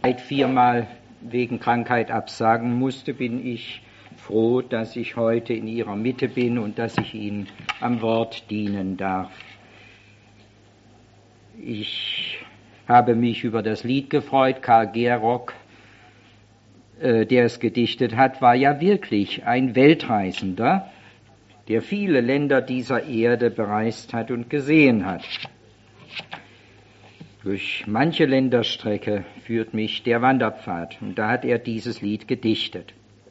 viermal wegen Krankheit absagen musste, bin ich froh, dass ich heute in Ihrer Mitte bin und dass ich Ihnen am Wort dienen darf. Ich habe mich über das Lied gefreut. Karl Gerrock, der es gedichtet hat, war ja wirklich ein Weltreisender, der viele Länder dieser Erde bereist hat und gesehen hat. Durch manche Länderstrecke führt mich der Wanderpfad, und da hat er dieses Lied gedichtet.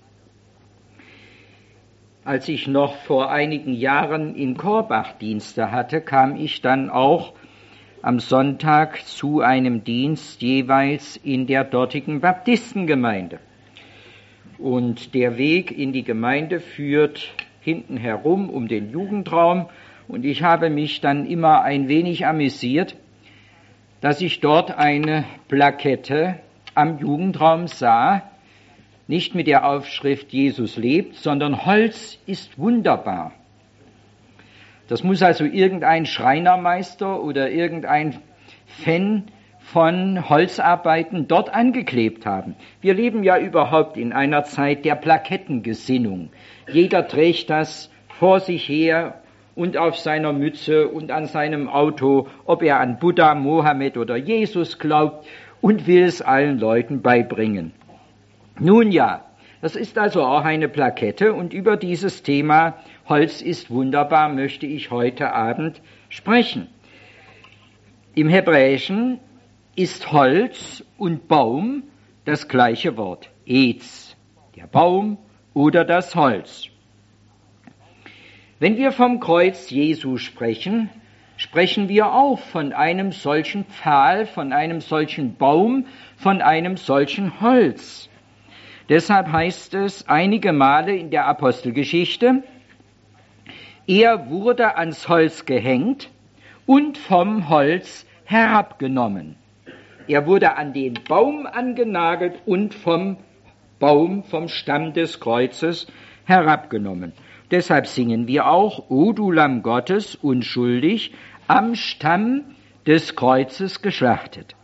Als ich noch vor einigen Jahren in Korbach Dienste hatte, kam ich dann auch am Sonntag zu einem Dienst jeweils in der dortigen Baptistengemeinde. Und der Weg in die Gemeinde führt hinten herum um den Jugendraum, und ich habe mich dann immer ein wenig amüsiert, dass ich dort eine Plakette am Jugendraum sah, nicht mit der Aufschrift Jesus lebt, sondern Holz ist wunderbar. Das muss also irgendein Schreinermeister oder irgendein Fan von Holzarbeiten dort angeklebt haben. Wir leben ja überhaupt in einer Zeit der Plakettengesinnung. Jeder trägt das vor sich her und auf seiner Mütze und an seinem Auto, ob er an Buddha, Mohammed oder Jesus glaubt, und will es allen Leuten beibringen. Nun ja, das ist also auch eine Plakette, und über dieses Thema Holz ist wunderbar möchte ich heute Abend sprechen. Im Hebräischen ist Holz und Baum das gleiche Wort, Etz, der Baum oder das Holz. Wenn wir vom Kreuz Jesu sprechen, sprechen wir auch von einem solchen Pfahl, von einem solchen Baum, von einem solchen Holz. Deshalb heißt es einige Male in der Apostelgeschichte, er wurde ans Holz gehängt und vom Holz herabgenommen. Er wurde an den Baum angenagelt und vom Baum, vom Stamm des Kreuzes herabgenommen. Deshalb singen wir auch, O du Lamm Gottes, unschuldig, am Stamm des Kreuzes geschlachtet.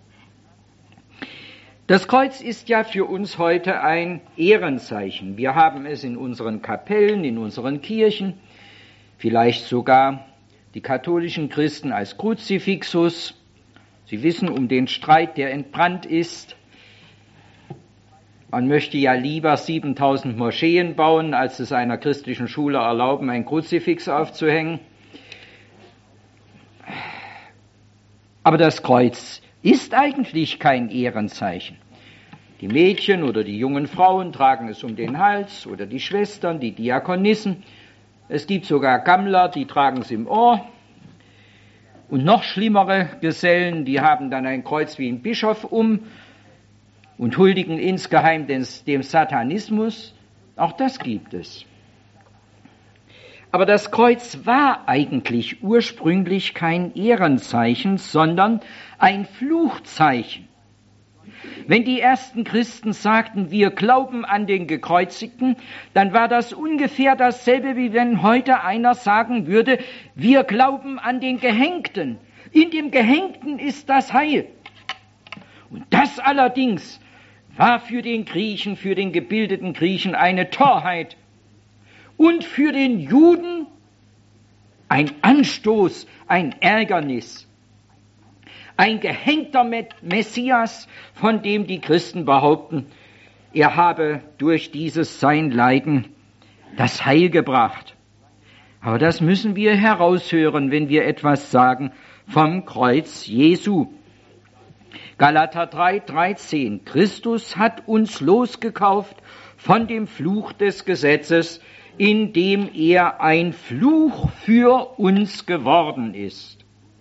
Das Kreuz ist ja für uns heute ein Ehrenzeichen. Wir haben es in unseren Kapellen, in unseren Kirchen, vielleicht sogar die katholischen Christen als Kruzifixus. Sie wissen um den Streit, der entbrannt ist. Man möchte ja lieber 7000 Moscheen bauen, als es einer christlichen Schule erlauben, ein Kruzifix aufzuhängen. Aber das Kreuz ist eigentlich kein Ehrenzeichen. Die Mädchen oder die jungen Frauen tragen es um den Hals oder die Schwestern, die Diakonissen. Es gibt sogar Gammler, die tragen es im Ohr. Und noch schlimmere Gesellen, die haben dann ein Kreuz wie ein Bischof um und huldigen insgeheim dem Satanismus. Auch das gibt es. Aber das Kreuz war eigentlich ursprünglich kein Ehrenzeichen, sondern ein Fluchzeichen. Wenn die ersten Christen sagten, wir glauben an den Gekreuzigten, dann war das ungefähr dasselbe, wie wenn heute einer sagen würde, wir glauben an den Gehängten. In dem Gehängten ist das Heil. Und das allerdings war für den Griechen, für den gebildeten Griechen eine Torheit und für den Juden ein Anstoß, ein Ärgernis. Ein gehängter Messias, von dem die Christen behaupten, er habe durch dieses sein Leiden das Heil gebracht. Aber das müssen wir heraushören, wenn wir etwas sagen vom Kreuz Jesu. Galater 3,13. Christus hat uns losgekauft von dem Fluch des Gesetzes, indem er ein Fluch für uns geworden ist.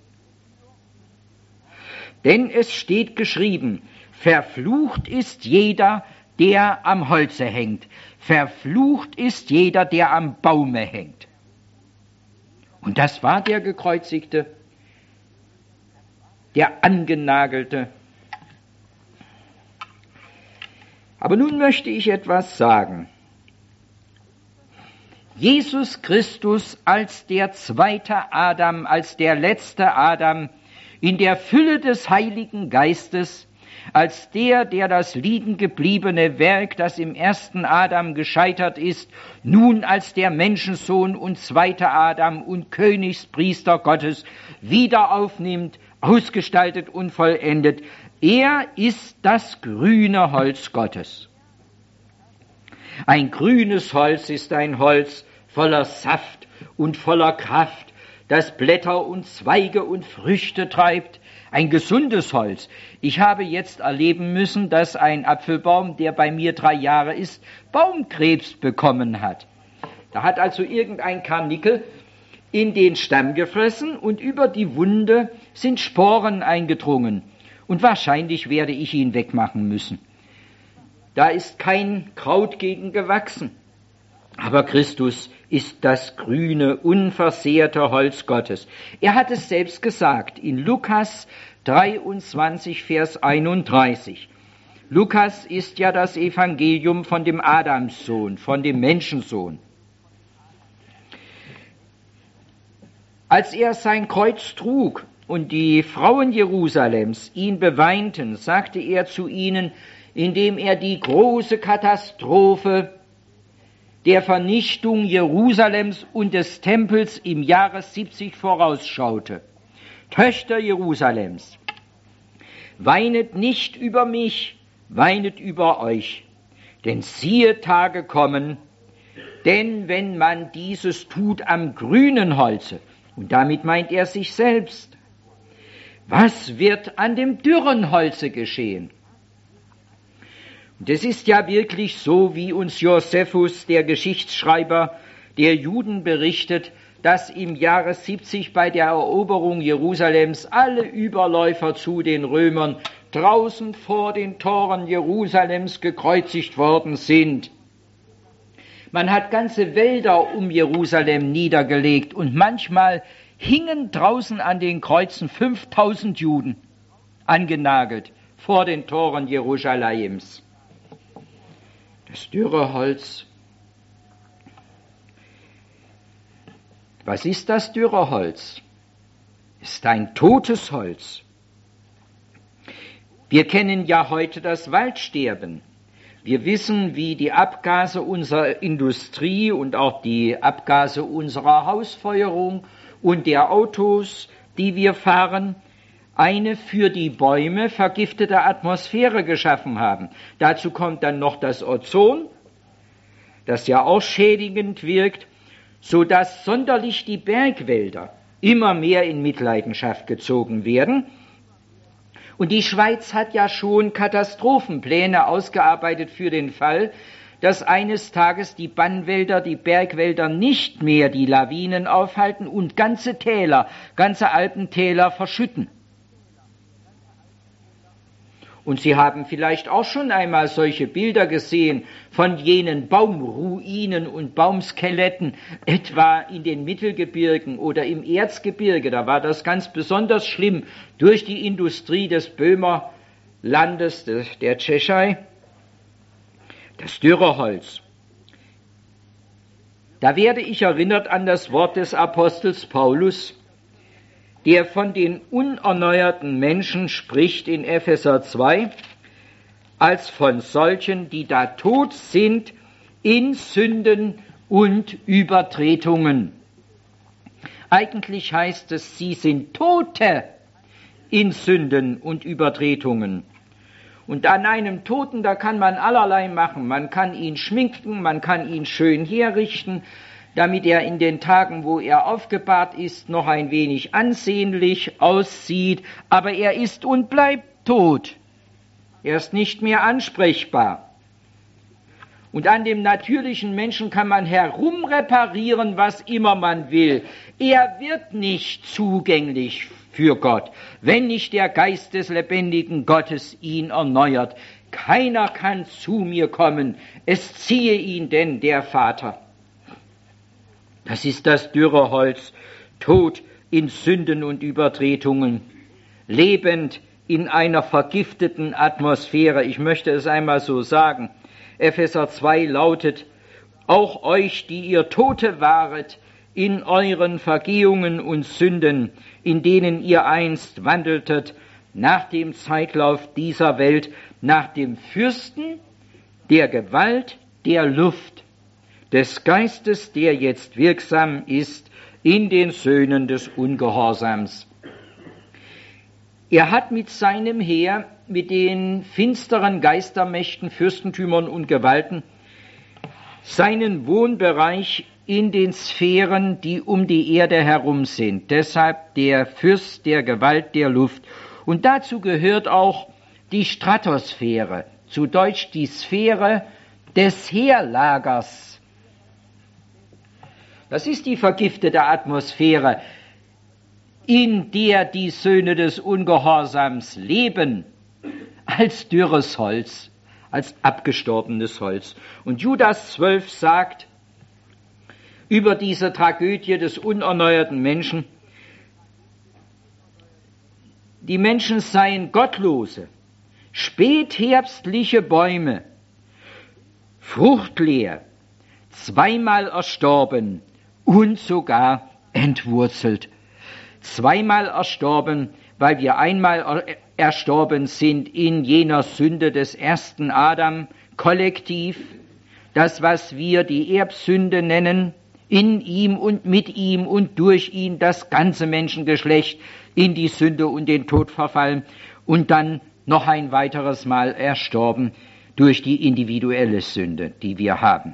Denn es steht geschrieben, verflucht ist jeder, der am Holze hängt. Verflucht ist jeder, der am Baume hängt. Und das war der Gekreuzigte, der Angenagelte. Aber nun möchte ich etwas sagen. Jesus Christus als der zweite Adam, als der letzte Adam, in der Fülle des Heiligen Geistes, als der das liegengebliebene Werk, das im ersten Adam gescheitert ist, nun als der Menschensohn und zweiter Adam und Königspriester Gottes wieder aufnimmt, ausgestaltet und vollendet. Er ist das grüne Holz Gottes. Ein grünes Holz ist ein Holz voller Saft und voller Kraft, das Blätter und Zweige und Früchte treibt. Ein gesundes Holz. Ich habe jetzt erleben müssen, dass ein Apfelbaum, der bei mir 3 Jahre ist, Baumkrebs bekommen hat. Da hat also irgendein Karnickel in den Stamm gefressen und über die Wunde sind Sporen eingedrungen. Und wahrscheinlich werde ich ihn wegmachen müssen. Da ist kein Kraut gegen gewachsen. Aber Christus ist das grüne, unversehrte Holz Gottes. Er hat es selbst gesagt in Lukas 23, Vers 31. Lukas ist ja das Evangelium von dem Adamssohn, von dem Menschensohn. Als er sein Kreuz trug und die Frauen Jerusalems ihn beweinten, sagte er zu ihnen, indem er die große Katastrophe der Vernichtung Jerusalems und des Tempels im Jahre 70 vorausschaute. Töchter Jerusalems, weinet nicht über mich, weinet über euch, denn siehe Tage kommen, denn wenn man dieses tut am grünen Holze, und damit meint er sich selbst, was wird an dem dürren Holze geschehen? Und es ist ja wirklich so, wie uns Josephus, der Geschichtsschreiber der Juden, berichtet, dass im Jahre 70 bei der Eroberung Jerusalems alle Überläufer zu den Römern draußen vor den Toren Jerusalems gekreuzigt worden sind. Man hat ganze Wälder um Jerusalem niedergelegt und manchmal hingen draußen an den Kreuzen 5000 Juden angenagelt vor den Toren Jerusalems. Das dürre Holz. Was ist das dürre Holz? Es ist ein totes Holz. Wir kennen ja heute das Waldsterben. Wir wissen, wie die Abgase unserer Industrie und auch die Abgase unserer Hausfeuerung und der Autos, die wir fahren, eine für die Bäume vergiftete Atmosphäre geschaffen haben. Dazu kommt dann noch das Ozon, das ja auch schädigend wirkt, so dass sonderlich die Bergwälder immer mehr in Mitleidenschaft gezogen werden. Und die Schweiz hat ja schon Katastrophenpläne ausgearbeitet für den Fall, dass eines Tages die Bannwälder, die Bergwälder nicht mehr die Lawinen aufhalten und ganze Täler, ganze Alpentäler verschütten. Und Sie haben vielleicht auch schon einmal solche Bilder gesehen von jenen Baumruinen und Baumskeletten, etwa in den Mittelgebirgen oder im Erzgebirge. Da war das ganz besonders schlimm durch die Industrie des Böhmerlandes, der Tschechei. Das dürre Holz. Da werde ich erinnert an das Wort des Apostels Paulus, der von den unerneuerten Menschen spricht in Epheser 2, als von solchen, die da tot sind in Sünden und Übertretungen. Eigentlich heißt es, sie sind Tote in Sünden und Übertretungen. Und an einem Toten, da kann man allerlei machen. Man kann ihn schminken, man kann ihn schön herrichten, damit er in den Tagen, wo er aufgebahrt ist, noch ein wenig ansehnlich aussieht. Aber er ist und bleibt tot. Er ist nicht mehr ansprechbar. Und an dem natürlichen Menschen kann man herumreparieren, was immer man will. Er wird nicht zugänglich für Gott, wenn nicht der Geist des lebendigen Gottes ihn erneuert. Keiner kann zu mir kommen, es ziehe ihn denn der Vater. Das ist das dürre Holz, tot in Sünden und Übertretungen, lebend in einer vergifteten Atmosphäre. Ich möchte es einmal so sagen. Epheser 2 lautet, auch euch, die ihr Tote waret, in euren Vergehungen und Sünden, in denen ihr einst wandeltet, nach dem Zeitlauf dieser Welt, nach dem Fürsten der Gewalt der Luft, des Geistes, der jetzt wirksam ist in den Söhnen des Ungehorsams. Er hat mit seinem Heer, mit den finsteren Geistermächten, Fürstentümern und Gewalten seinen Wohnbereich in den Sphären, die um die Erde herum sind. Deshalb der Fürst der Gewalt der Luft. Und dazu gehört auch die Stratosphäre, zu Deutsch die Sphäre des Heerlagers. Das ist die vergiftete Atmosphäre, in der die Söhne des Ungehorsams leben, als dürres Holz, als abgestorbenes Holz. Und Judas 12 sagt über diese Tragödie des unerneuerten Menschen, die Menschen seien gottlose, spätherbstliche Bäume, fruchtleer, zweimal erstorben und sogar entwurzelt. Zweimal erstorben, weil wir einmal erstorben sind in jener Sünde des ersten Adam, kollektiv, das, was wir die Erbsünde nennen, in ihm und mit ihm und durch ihn das ganze Menschengeschlecht in die Sünde und den Tod verfallen und dann noch ein weiteres Mal erstorben durch die individuelle Sünde, die wir haben,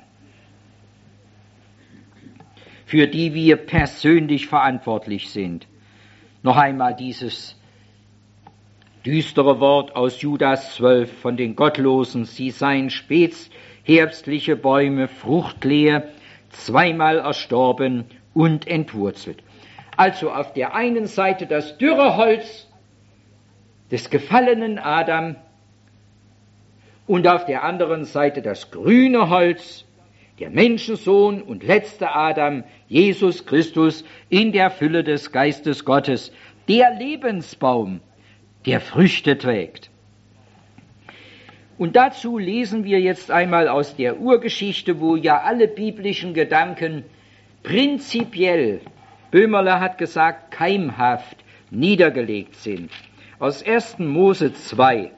für die wir persönlich verantwortlich sind. Noch einmal dieses düstere Wort aus Judas 12 von den Gottlosen, sie seien spätherbstliche Bäume, fruchtleer, zweimal erstorben und entwurzelt. Also auf der einen Seite das dürre Holz des gefallenen Adam und auf der anderen Seite das grüne Holz, der Menschensohn und letzte Adam, Jesus Christus, in der Fülle des Geistes Gottes, der Lebensbaum, der Früchte trägt. Und dazu lesen wir jetzt einmal aus der Urgeschichte, wo ja alle biblischen Gedanken prinzipiell, Böhmerle hat gesagt, keimhaft niedergelegt sind. Aus 1. Mose 2.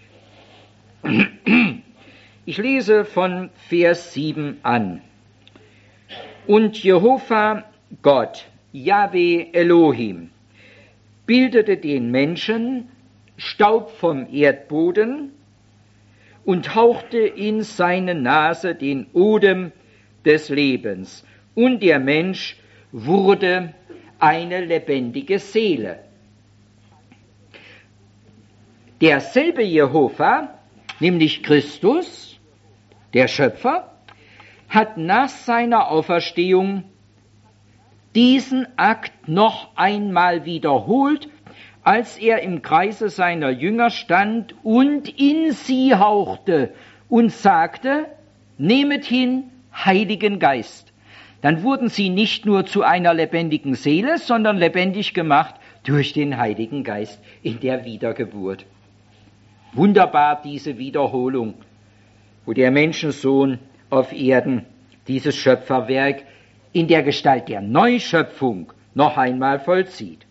Ich lese von Vers 7 an. Und Jehova Gott, Jahwe Elohim, bildete den Menschen Staub vom Erdboden und hauchte in seine Nase den Odem des Lebens. Und der Mensch wurde eine lebendige Seele. Derselbe Jehova, nämlich Christus, der Schöpfer, hat nach seiner Auferstehung diesen Akt noch einmal wiederholt, als er im Kreise seiner Jünger stand und in sie hauchte und sagte, nehmet hin Heiligen Geist. Dann wurden sie nicht nur zu einer lebendigen Seele, sondern lebendig gemacht durch den Heiligen Geist in der Wiedergeburt. Wunderbar diese Wiederholung, wo der Menschensohn auf Erden dieses Schöpferwerk in der Gestalt der Neuschöpfung noch einmal vollzieht.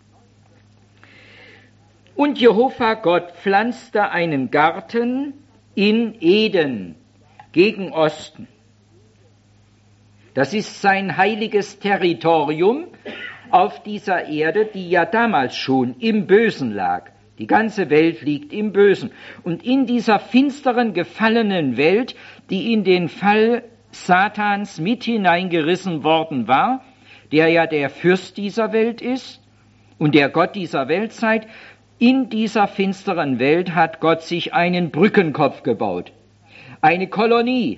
Und Jehova Gott pflanzte einen Garten in Eden gegen Osten. Das ist sein heiliges Territorium auf dieser Erde, die ja damals schon im Bösen lag. Die ganze Welt liegt im Bösen. Und in dieser finsteren, gefallenen Welt, die in den Fall Satans mit hineingerissen worden war, der ja der Fürst dieser Welt ist und der Gott dieser Weltzeit, in dieser finsteren Welt hat Gott sich einen Brückenkopf gebaut, eine Kolonie,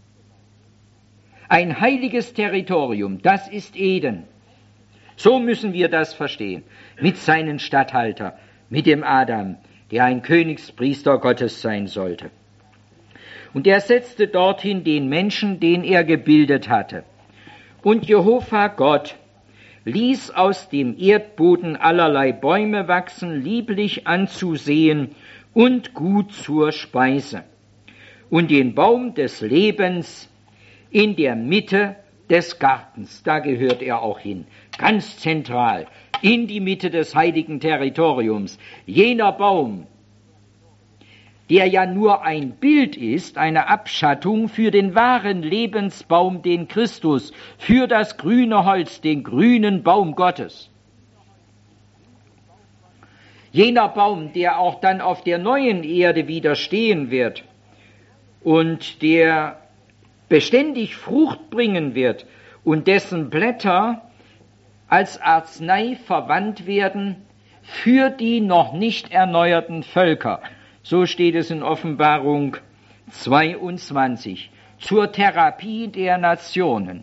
ein heiliges Territorium, das ist Eden. So müssen wir das verstehen, mit seinen Statthalter, mit dem Adam, der ein Königspriester Gottes sein sollte. Und er setzte dorthin den Menschen, den er gebildet hatte. Und Jehova Gott ließ aus dem Erdboden allerlei Bäume wachsen, lieblich anzusehen und gut zur Speise. Und den Baum des Lebens in der Mitte des Gartens, da gehört er auch hin. ganz zentral, in die Mitte des heiligen Territoriums. Jener Baum, der ja nur ein Bild ist, eine Abschattung für den wahren Lebensbaum, den Christus, für das grüne Holz, den grünen Baum Gottes. Jener Baum, der auch dann auf der neuen Erde wieder stehen wird und der beständig Frucht bringen wird und dessen Blätter als Arznei verwandt werden für die noch nicht erneuerten Völker. So steht es in Offenbarung 22, zur Therapie der Nationen.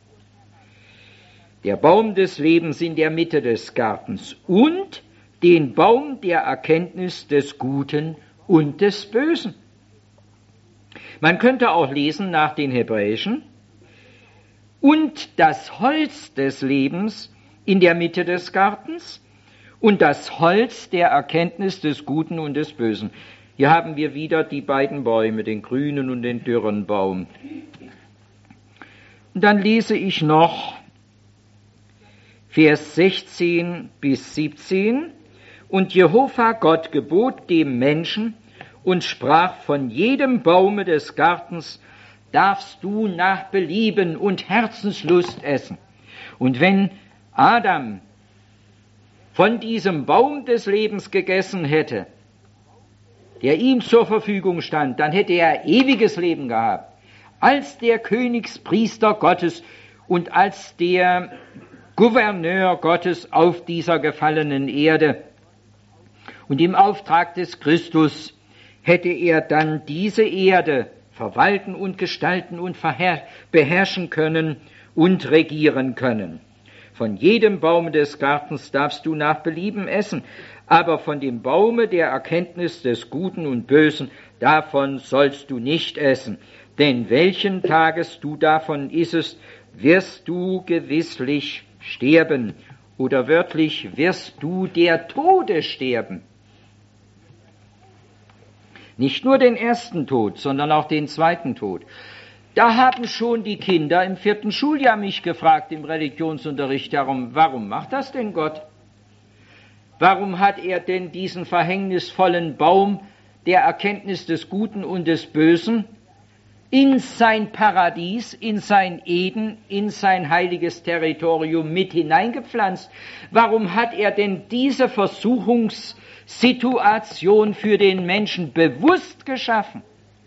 Der Baum des Lebens in der Mitte des Gartens und den Baum der Erkenntnis des Guten und des Bösen. Man könnte auch lesen nach den Hebräischen, und das Holz des Lebens in der Mitte des Gartens und das Holz der Erkenntnis des Guten und des Bösen. Hier haben wir wieder die beiden Bäume, den grünen und den dürren Baum. Und dann lese ich noch Vers 16 bis 17. Und Jehova Gott gebot dem Menschen und sprach, von jedem Baume des Gartens darfst du nach Belieben und Herzenslust essen. Und wenn Adam von diesem Baum des Lebens gegessen hätte, der ihm zur Verfügung stand, dann hätte er ewiges Leben gehabt, als der Königspriester Gottes und als der Gouverneur Gottes auf dieser gefallenen Erde. Und im Auftrag des Christus hätte er dann diese Erde verwalten und gestalten und beherrschen können und regieren können. Von jedem Baum des Gartens darfst du nach Belieben essen, aber von dem Baume der Erkenntnis des Guten und Bösen, davon sollst du nicht essen. Denn welchen Tages du davon issest, wirst du gewisslich sterben. Oder wörtlich, wirst du der Tode sterben. Nicht nur den ersten Tod, sondern auch den zweiten Tod. Da haben schon die Kinder im 4. Schuljahr mich gefragt im Religionsunterricht darum, warum macht das denn Gott? Warum hat er denn diesen verhängnisvollen Baum der Erkenntnis des Guten und des Bösen in sein Paradies, in sein Eden, in sein heiliges Territorium mit hineingepflanzt? Warum hat er denn diese Versuchungssituation für den Menschen bewusst geschaffen?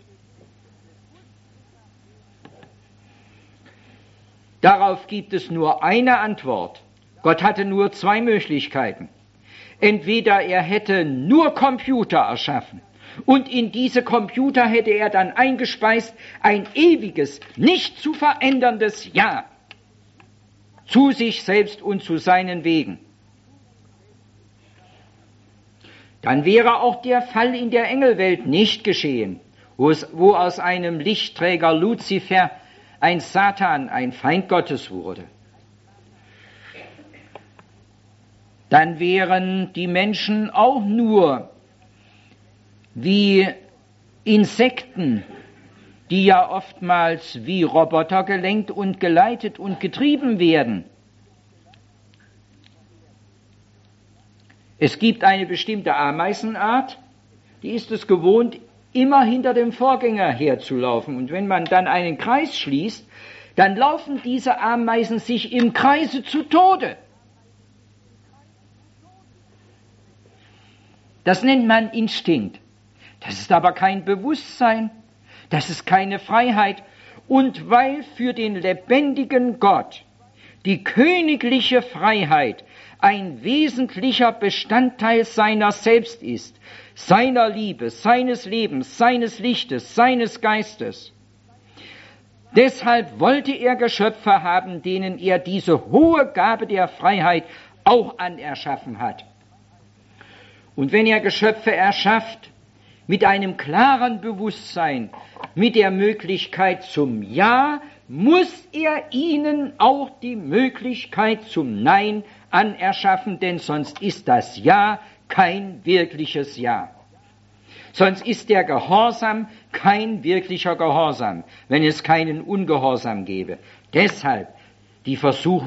Darauf gibt es nur eine Antwort. Gott hatte nur zwei Möglichkeiten. Entweder er hätte nur Computer erschaffen und in diese Computer hätte er dann eingespeist ein ewiges, nicht zu veränderndes Ja zu sich selbst und zu seinen Wegen. Dann wäre auch der Fall in der Engelwelt nicht geschehen, wo aus einem Lichtträger Luzifer ein Satan, ein Feind Gottes wurde. Dann wären die Menschen auch nur wie Insekten, die ja oftmals wie Roboter gelenkt und geleitet und getrieben werden. Es gibt eine bestimmte Ameisenart, die ist es gewohnt, immer hinter dem Vorgänger herzulaufen. Und wenn man dann einen Kreis schließt, dann laufen diese Ameisen sich im Kreise zu Tode. Das nennt man Instinkt. Das ist aber kein Bewusstsein, das ist keine Freiheit. Und weil für den lebendigen Gott die königliche Freiheit ein wesentlicher Bestandteil seiner selbst ist, seiner Liebe, seines Lebens, seines Lichtes, seines Geistes. Deshalb wollte er Geschöpfe haben, denen er diese hohe Gabe der Freiheit auch anerschaffen hat. Und wenn er Geschöpfe erschafft, mit einem klaren Bewusstsein, mit der Möglichkeit zum Ja, muss er ihnen auch die Möglichkeit zum Nein anerschaffen, denn sonst ist das Ja kein wirkliches Ja. Sonst ist der Gehorsam kein wirklicher Gehorsam, wenn es keinen Ungehorsam gäbe. Deshalb die Versuchung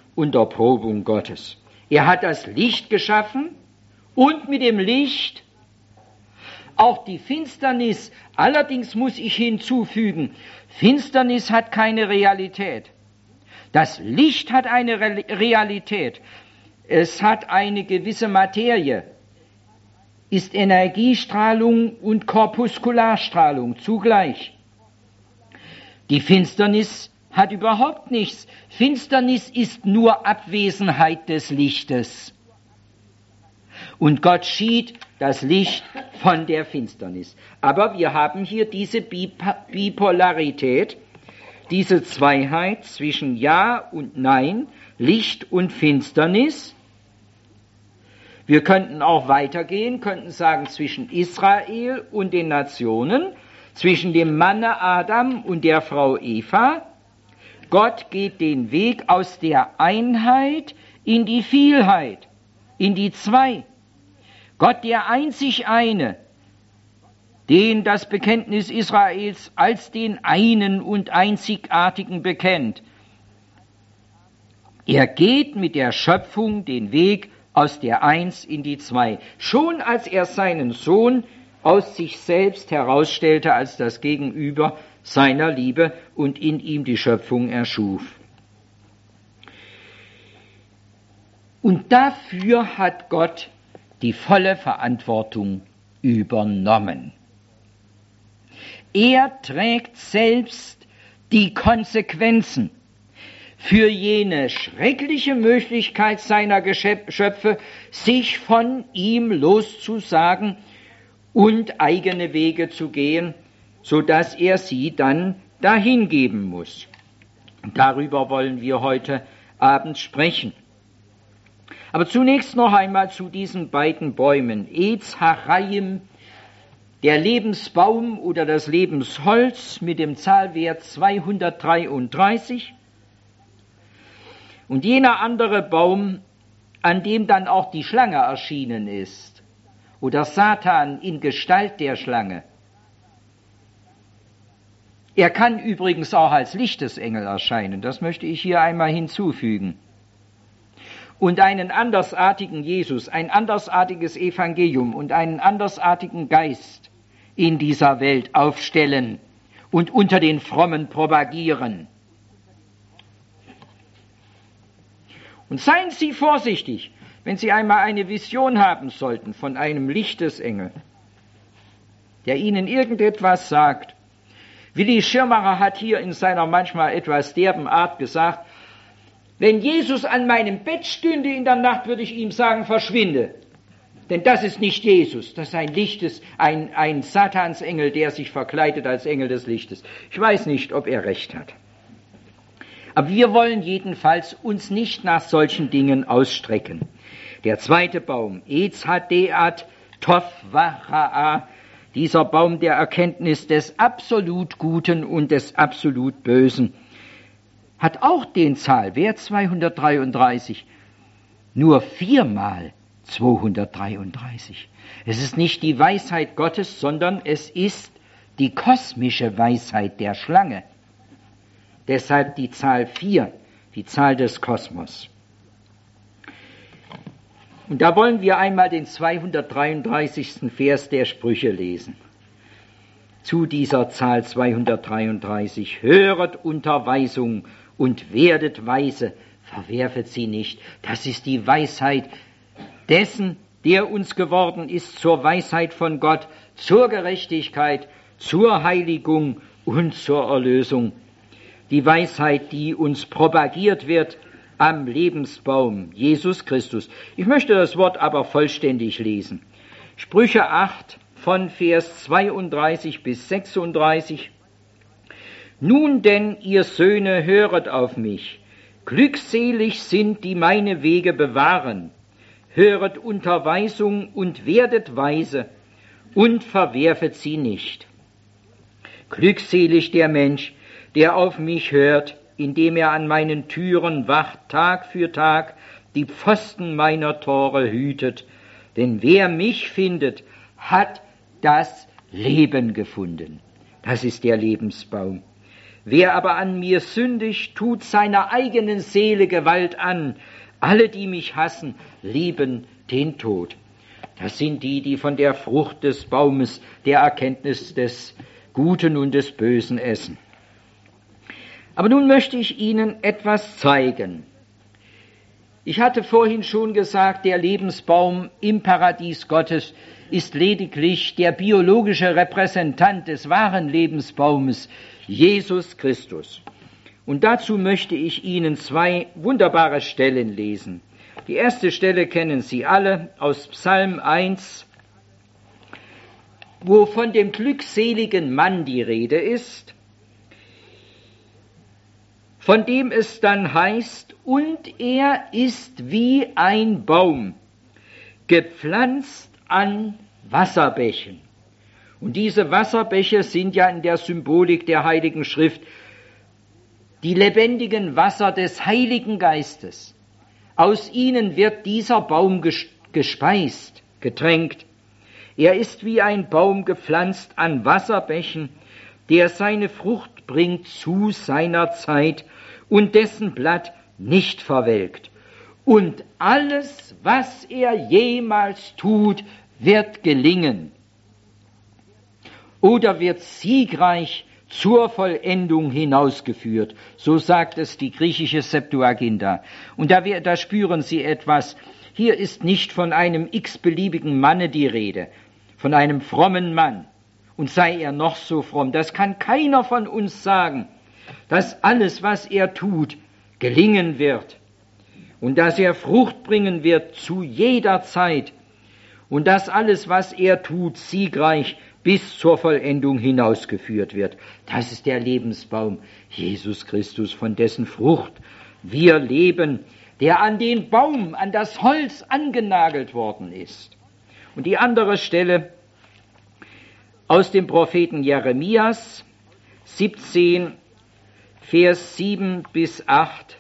unter Probung Gottes. Er hat das Licht geschaffen und mit dem Licht auch die Finsternis. Allerdings muss ich hinzufügen, Finsternis hat keine Realität. Das Licht hat eine Realität. Es hat eine gewisse Materie, ist Energiestrahlung und Korpuskularstrahlung zugleich. Die Finsternis hat überhaupt nichts. Finsternis ist nur Abwesenheit des Lichtes. Und Gott schied das Licht von der Finsternis. Aber wir haben hier diese Bipolarität, diese Zweiheit zwischen Ja und Nein, Licht und Finsternis. Wir könnten auch weitergehen, könnten sagen zwischen Israel und den Nationen, zwischen dem Manne Adam und der Frau Eva. Gott geht den Weg aus der Einheit in die Vielheit, in die Zwei. Gott, der einzig eine, den das Bekenntnis Israels als den einen und einzigartigen bekennt. Er geht mit der Schöpfung den Weg aus der Eins in die Zwei. Schon als er seinen Sohn aus sich selbst herausstellte als das Gegenüber seiner Liebe und in ihm die Schöpfung erschuf. Und dafür hat Gott die volle Verantwortung übernommen. Er trägt selbst die Konsequenzen für jene schreckliche Möglichkeit seiner Geschöpfe, sich von ihm loszusagen und eigene Wege zu gehen, so dass er sie dann dahin geben muss. Darüber wollen wir heute Abend sprechen. Aber zunächst noch einmal zu diesen beiden Bäumen. Etz Chaim, der Lebensbaum oder das Lebensholz mit dem Zahlwert 233. Und jener andere Baum, an dem dann auch die Schlange erschienen ist, oder Satan in Gestalt der Schlange. Er kann übrigens auch als Lichtesengel erscheinen, das möchte ich hier einmal hinzufügen. Und einen andersartigen Jesus, ein andersartiges Evangelium und einen andersartigen Geist in dieser Welt aufstellen und unter den Frommen propagieren. Und seien Sie vorsichtig, wenn Sie einmal eine Vision haben sollten von einem Lichtesengel, der Ihnen irgendetwas sagt. Willi Schirmacher hat hier in seiner manchmal etwas derben Art gesagt, wenn Jesus an meinem Bett stünde in der Nacht, würde ich ihm sagen, verschwinde. Denn das ist nicht Jesus, das ist ein Satansengel, der sich verkleidet als Engel des Lichtes. Ich weiß nicht, ob er recht hat. Aber wir wollen jedenfalls uns nicht nach solchen Dingen ausstrecken. Der zweite Baum, Etz Hadeat Tov Vacha'a, dieser Baum der Erkenntnis des absolut Guten und des absolut Bösen, hat auch den Zahlwert 233, nur 4-mal 233. Es ist nicht die Weisheit Gottes, sondern es ist die kosmische Weisheit der Schlange. Deshalb die Zahl 4, die Zahl des Kosmos. Und da wollen wir einmal den 233. Vers der Sprüche lesen. Zu dieser Zahl 233. Höret Unterweisung und werdet weise, verwerfet sie nicht. Das ist die Weisheit dessen, der uns geworden ist, zur Weisheit von Gott, zur Gerechtigkeit, zur Heiligung und zur Erlösung. Die Weisheit, die uns propagiert wird am Lebensbaum, Jesus Christus. Ich möchte das Wort aber vollständig lesen. Sprüche 8 von Vers 32 bis 36. Nun denn, ihr Söhne, höret auf mich. Glückselig sind, die meine Wege bewahren. Höret Unterweisung und werdet weise und verwerfet sie nicht. Glückselig der Mensch, der auf mich hört, indem er an meinen Türen wacht, Tag für Tag, die Pfosten meiner Tore hütet. Denn wer mich findet, hat das Leben gefunden. Das ist der Lebensbaum. Wer aber an mir sündigt, tut seiner eigenen Seele Gewalt an. Alle, die mich hassen, lieben den Tod. Das sind die, die von der Frucht des Baumes der Erkenntnis des Guten und des Bösen essen. Aber nun möchte ich Ihnen etwas zeigen. Ich hatte vorhin schon gesagt, der Lebensbaum im Paradies Gottes ist lediglich der biologische Repräsentant des wahren Lebensbaumes, Jesus Christus. Und dazu möchte ich Ihnen zwei wunderbare Stellen lesen. Die erste Stelle kennen Sie alle aus Psalm 1, wo von dem glückseligen Mann die Rede ist, von dem es dann heißt, und er ist wie ein Baum, gepflanzt an Wasserbächen. Und diese Wasserbäche sind ja in der Symbolik der Heiligen Schrift die lebendigen Wasser des Heiligen Geistes. Aus ihnen wird dieser Baum gespeist, getränkt. Er ist wie ein Baum gepflanzt an Wasserbächen, der seine Frucht bringt zu seiner Zeit und dessen Blatt nicht verwelkt. Und alles, was er jemals tut, wird gelingen oder wird siegreich zur Vollendung hinausgeführt. So sagt es die griechische Septuaginta. Und da spüren Sie etwas. Hier ist nicht von einem x-beliebigen Manne die Rede, von einem frommen Mann. Und sei er noch so fromm, das kann keiner von uns sagen, dass alles, was er tut, gelingen wird. Und dass er Frucht bringen wird zu jeder Zeit. Und dass alles, was er tut, siegreich bis zur Vollendung hinausgeführt wird. Das ist der Lebensbaum, Jesus Christus, von dessen Frucht wir leben, der an den Baum, an das Holz angenagelt worden ist. Und die andere Stelle aus dem Propheten Jeremias, 17, Vers 7 bis 8.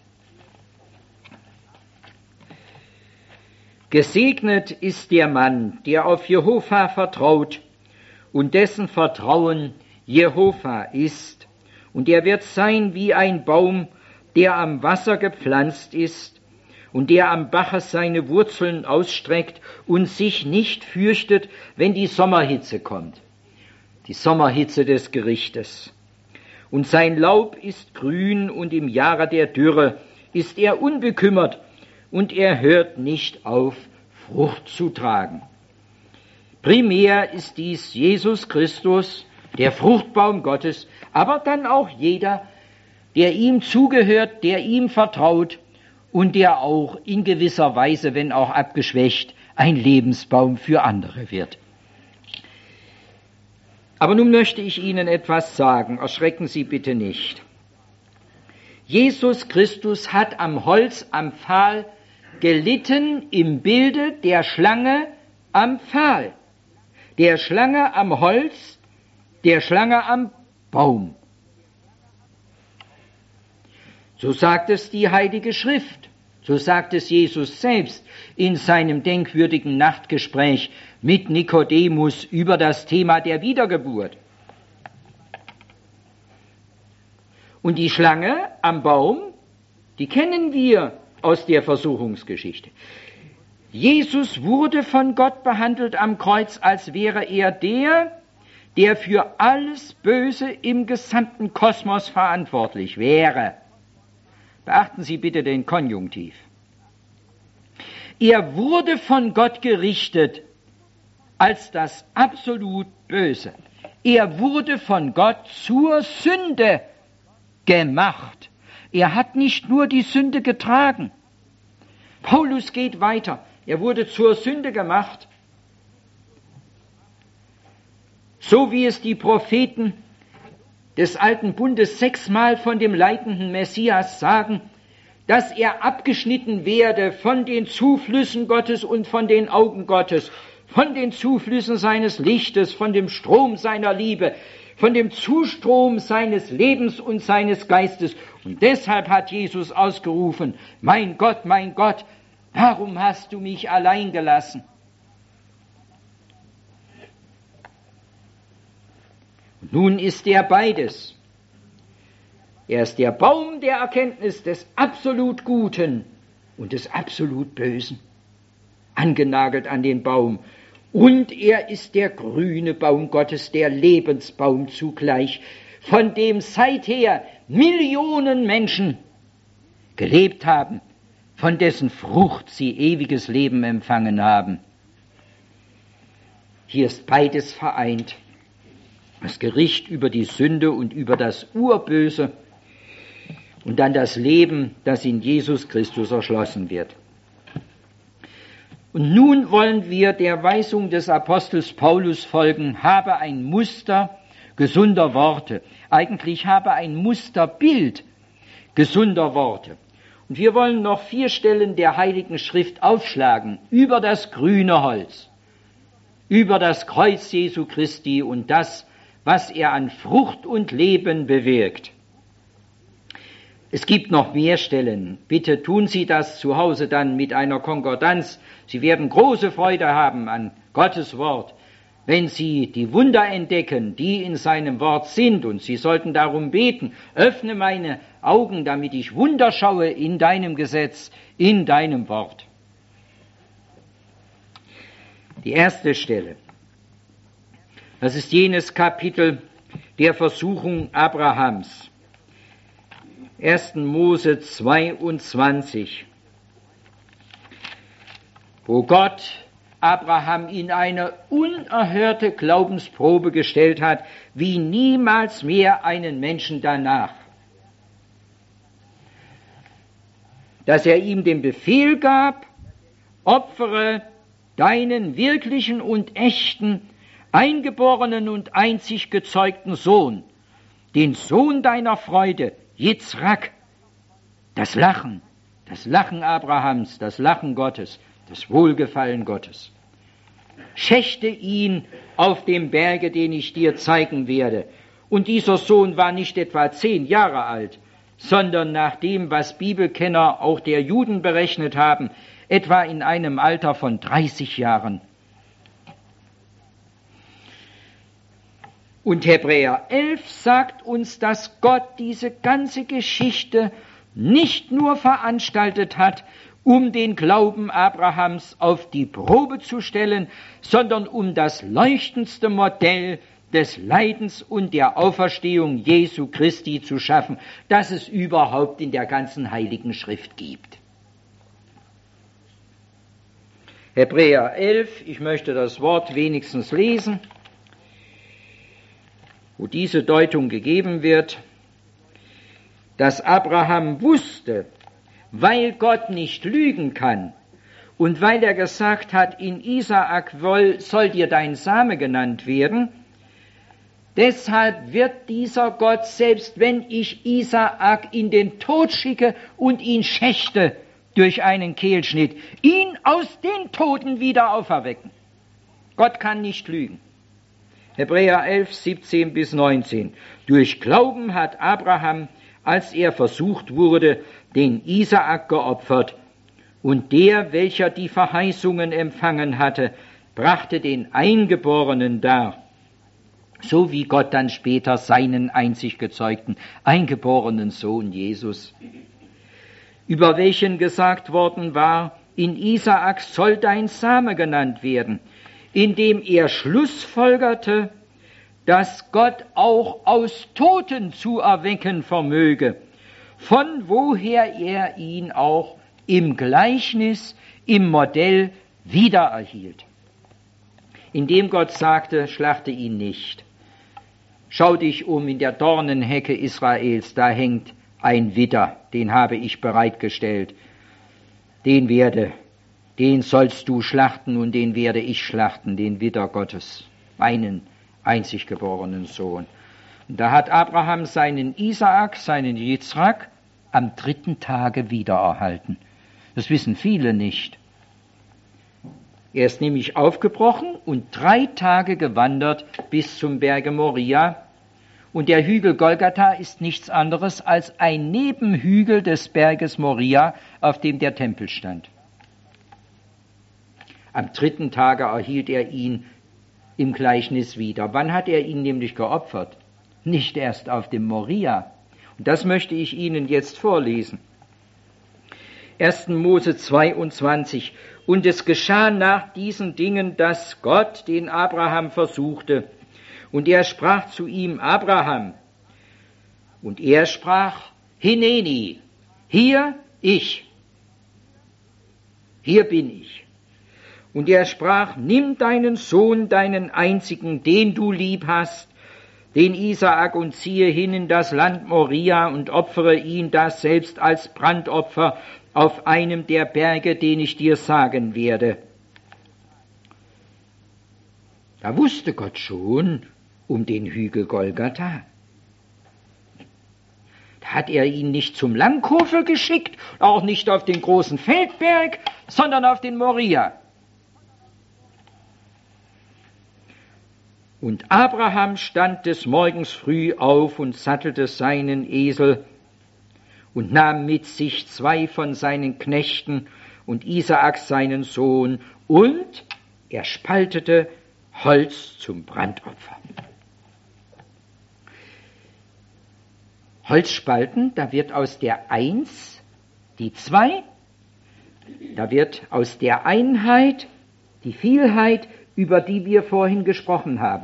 Gesegnet ist der Mann, der auf Jehova vertraut und dessen Vertrauen Jehova ist. Und er wird sein wie ein Baum, der am Wasser gepflanzt ist und der am Bache seine Wurzeln ausstreckt und sich nicht fürchtet, wenn die Sommerhitze kommt, die Sommerhitze des Gerichtes. Und sein Laub ist grün und im Jahre der Dürre ist er unbekümmert und er hört nicht auf, Frucht zu tragen. Primär ist dies Jesus Christus, der Fruchtbaum Gottes, aber dann auch jeder, der ihm zugehört, der ihm vertraut und der auch in gewisser Weise, wenn auch abgeschwächt, ein Lebensbaum für andere wird. Aber nun möchte ich Ihnen etwas sagen, erschrecken Sie bitte nicht. Jesus Christus hat am Holz, am Pfahl gelitten im Bilde der Schlange am Pfahl, der Schlange am Holz, der Schlange am Baum. So sagt es die Heilige Schrift, so sagt es Jesus selbst in seinem denkwürdigen Nachtgespräch mit Nikodemus über das Thema der Wiedergeburt. Und die Schlange am Baum, die kennen wir aus der Versuchungsgeschichte. Jesus wurde von Gott behandelt am Kreuz, als wäre er der für alles Böse im gesamten Kosmos verantwortlich wäre. Beachten Sie bitte den Konjunktiv. Er wurde von Gott gerichtet als das absolut Böse. Er wurde von Gott zur Sünde gemacht. Er hat nicht nur die Sünde getragen. Paulus geht weiter. Er wurde zur Sünde gemacht, so wie es die Propheten des Alten Bundes 6-mal von dem leidenden Messias sagen, dass er abgeschnitten werde von den Zuflüssen Gottes und von den Augen Gottes, von den Zuflüssen seines Lichtes, von dem Strom seiner Liebe, von dem Zustrom seines Lebens und seines Geistes. Und deshalb hat Jesus ausgerufen, mein Gott, warum hast du mich allein gelassen? Und nun ist er beides. Er ist der Baum der Erkenntnis des absolut Guten und des absolut Bösen, angenagelt an den Baum. Und er ist der grüne Baum Gottes, der Lebensbaum zugleich, von dem seither Millionen Menschen gelebt haben, von dessen Frucht sie ewiges Leben empfangen haben. Hier ist beides vereint. Das Gericht über die Sünde und über das Urböse und dann das Leben, das in Jesus Christus erschlossen wird. Und nun wollen wir der Weisung des Apostels Paulus folgen, habe ein Muster gesunder Worte. Eigentlich habe ein Musterbild gesunder Worte. Und wir wollen noch 4 Stellen der Heiligen Schrift aufschlagen über das grüne Holz, über das Kreuz Jesu Christi und das, was er an Frucht und Leben bewirkt. Es gibt noch mehr Stellen. Bitte tun Sie das zu Hause dann mit einer Konkordanz. Sie werden große Freude haben an Gottes Wort, wenn Sie die Wunder entdecken, die in seinem Wort sind. Und Sie sollten darum beten, öffne meine Augen, damit ich Wunder schaue in deinem Gesetz, in deinem Wort. Die erste Stelle, das ist jenes Kapitel der Versuchung Abrahams. 1. Mose 22, wo Gott Abraham in eine unerhörte Glaubensprobe gestellt hat, wie niemals mehr einen Menschen danach. Dass er ihm den Befehl gab, opfere deinen wirklichen und echten, eingeborenen und einzig gezeugten Sohn, den Sohn deiner Freude, Jitzrak. Das Lachen Abrahams, das Lachen Gottes, das Wohlgefallen Gottes. Schächte ihn auf dem Berge, den ich dir zeigen werde. Und dieser Sohn war nicht etwa 10 Jahre alt, sondern nach dem, was Bibelkenner auch der Juden berechnet haben, etwa in einem Alter von 30 Jahren. Und Hebräer 11 sagt uns, dass Gott diese ganze Geschichte nicht nur veranstaltet hat, um den Glauben Abrahams auf die Probe zu stellen, sondern um das leuchtendste Modell des Leidens und der Auferstehung Jesu Christi zu schaffen, das es überhaupt in der ganzen Heiligen Schrift gibt. Hebräer 11, ich möchte das Wort wenigstens lesen, wo diese Deutung gegeben wird, dass Abraham wusste, weil Gott nicht lügen kann und weil er gesagt hat, in Isaak soll dir dein Same genannt werden, deshalb wird dieser Gott, selbst wenn ich Isaak in den Tod schicke und ihn schächte durch einen Kehlschnitt, ihn aus den Toten wieder auferwecken. Gott kann nicht lügen. Hebräer 11, 17 bis 19. Durch Glauben hat Abraham, als er versucht wurde, den Isaak geopfert, und der, welcher die Verheißungen empfangen hatte, brachte den Eingeborenen dar, so wie Gott dann später seinen einzig gezeugten, eingeborenen Sohn Jesus, über welchen gesagt worden war, in Isaak soll dein Same genannt werden, indem er schlussfolgerte, dass Gott auch aus Toten zu erwecken vermöge, von woher er ihn auch im Gleichnis, im Modell wiedererhielt. Indem Gott sagte, schlachte ihn nicht. Schau dich um in der Dornenhecke Israels, da hängt ein Widder, den habe ich bereitgestellt. Den sollst du schlachten und den werde ich schlachten, den Widder Gottes, meinen einzig geborenen Sohn. Und da hat Abraham seinen Isaak, seinen Jitzrak, am 3. Tage wiedererhalten. Das wissen viele nicht. Er ist nämlich aufgebrochen und 3 Tage gewandert bis zum Berge Moria. Und der Hügel Golgatha ist nichts anderes als ein Nebenhügel des Berges Moria, auf dem der Tempel stand. Am 3. Tage erhielt er ihn im Gleichnis wieder. Wann hat er ihn nämlich geopfert? Nicht erst auf dem Moria. Das möchte ich Ihnen jetzt vorlesen. 1. Mose 22. Und es geschah nach diesen Dingen, dass Gott den Abraham versuchte. Und er sprach zu ihm, Abraham. Und er sprach, Hineni, hier bin ich. Und er sprach, nimm deinen Sohn, deinen einzigen, den du lieb hast, den Isaak, und ziehe hin in das Land Moria und opfere ihn da selbst als Brandopfer auf einem der Berge, den ich dir sagen werde. Da wusste Gott schon um den Hügel Golgatha. Da hat er ihn nicht zum Langhofe geschickt, auch nicht auf den großen Feldberg, sondern auf den Moria. Und Abraham stand des Morgens früh auf und sattelte seinen Esel und nahm mit sich 2 von seinen Knechten und Isaak seinen Sohn, und er spaltete Holz zum Brandopfer. Holzspalten, da wird aus der 1 die 2, da wird aus der Einheit die Vielheit, über die wir vorhin gesprochen haben.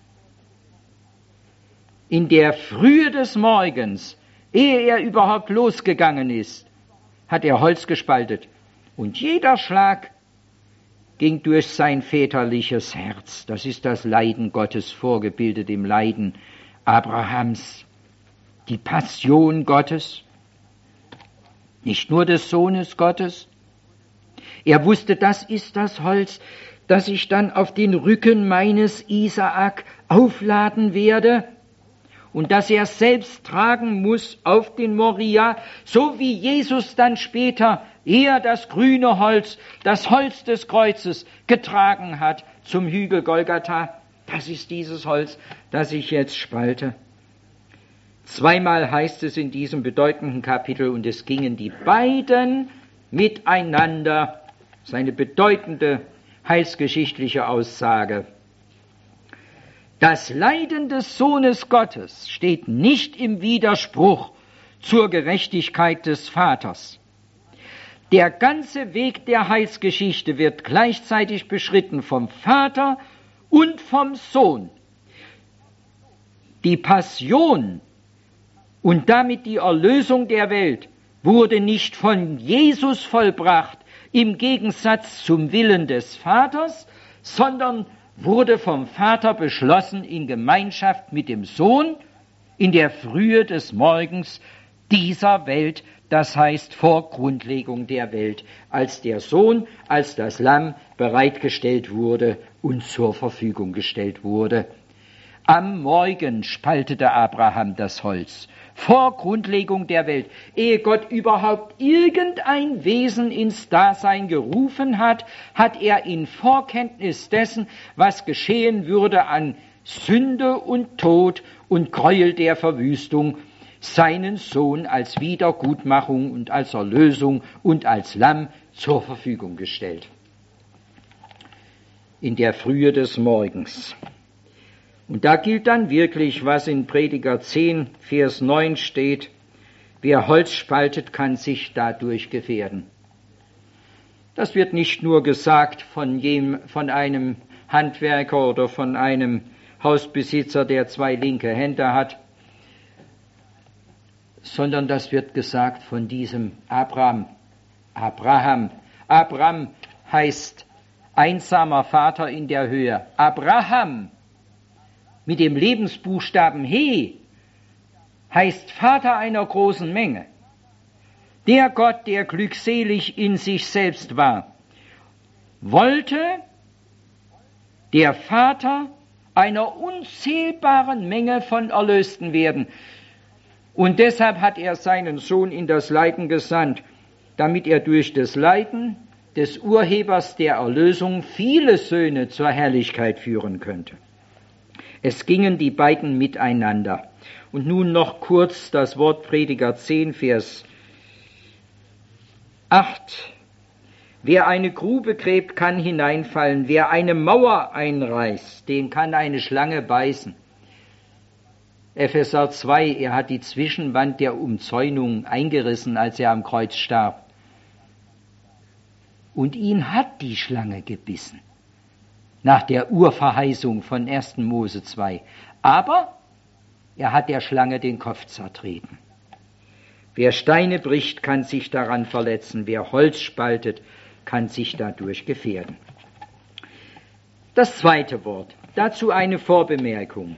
In der Frühe des Morgens, ehe er überhaupt losgegangen ist, hat er Holz gespaltet. Und jeder Schlag ging durch sein väterliches Herz. Das ist das Leiden Gottes, vorgebildet im Leiden Abrahams. Die Passion Gottes, nicht nur des Sohnes Gottes. Er wusste, das ist das Holz, das ich dann auf den Rücken meines Isaak aufladen werde und das er selbst tragen muss auf den Moria, so wie Jesus dann später eher das grüne Holz, das Holz des Kreuzes getragen hat zum Hügel Golgatha. Das ist dieses Holz, das ich jetzt spalte. 2-mal heißt es in diesem bedeutenden Kapitel, und es gingen die beiden miteinander, seine bedeutende heilsgeschichtliche Aussage. Das Leiden des Sohnes Gottes steht nicht im Widerspruch zur Gerechtigkeit des Vaters. Der ganze Weg der Heilsgeschichte wird gleichzeitig beschritten vom Vater und vom Sohn. Die Passion und damit die Erlösung der Welt wurde nicht von Jesus vollbracht, im Gegensatz zum Willen des Vaters, sondern wurde vom Vater beschlossen in Gemeinschaft mit dem Sohn in der Frühe des Morgens dieser Welt, das heißt vor Grundlegung der Welt, als der Sohn, als das Lamm bereitgestellt wurde und zur Verfügung gestellt wurde. Am Morgen spaltete Abraham das Holz, vor Grundlegung der Welt, ehe Gott überhaupt irgendein Wesen ins Dasein gerufen hat, hat er in Vorkenntnis dessen, was geschehen würde an Sünde und Tod und Gräuel der Verwüstung, seinen Sohn als Wiedergutmachung und als Erlösung und als Lamm zur Verfügung gestellt. In der Frühe des Morgens. Und da gilt dann wirklich, was in Prediger 10, Vers 9 steht: Wer Holz spaltet, kann sich dadurch gefährden. Das wird nicht nur gesagt von einem Handwerker oder von einem Hausbesitzer, der 2 linke Hände hat, sondern das wird gesagt von diesem Abraham. Abraham heißt einsamer Vater in der Höhe. Abraham mit dem Lebensbuchstaben He heißt Vater einer großen Menge. Der Gott, der glückselig in sich selbst war, wollte der Vater einer unzählbaren Menge von Erlösten werden. Und deshalb hat er seinen Sohn in das Leiden gesandt, damit er durch das Leiden des Urhebers der Erlösung viele Söhne zur Herrlichkeit führen könnte. Es gingen die beiden miteinander. Und nun noch kurz das Wort Prediger 10, Vers 8. Wer eine Grube gräbt, kann hineinfallen. Wer eine Mauer einreißt, den kann eine Schlange beißen. Epheser 2, er hat die Zwischenwand der Umzäunung eingerissen, als er am Kreuz starb. Und ihn hat die Schlange gebissen, nach der Urverheißung von 1. Mose 2. Aber er hat der Schlange den Kopf zertreten. Wer Steine bricht, kann sich daran verletzen. Wer Holz spaltet, kann sich dadurch gefährden. Das zweite Wort, dazu eine Vorbemerkung.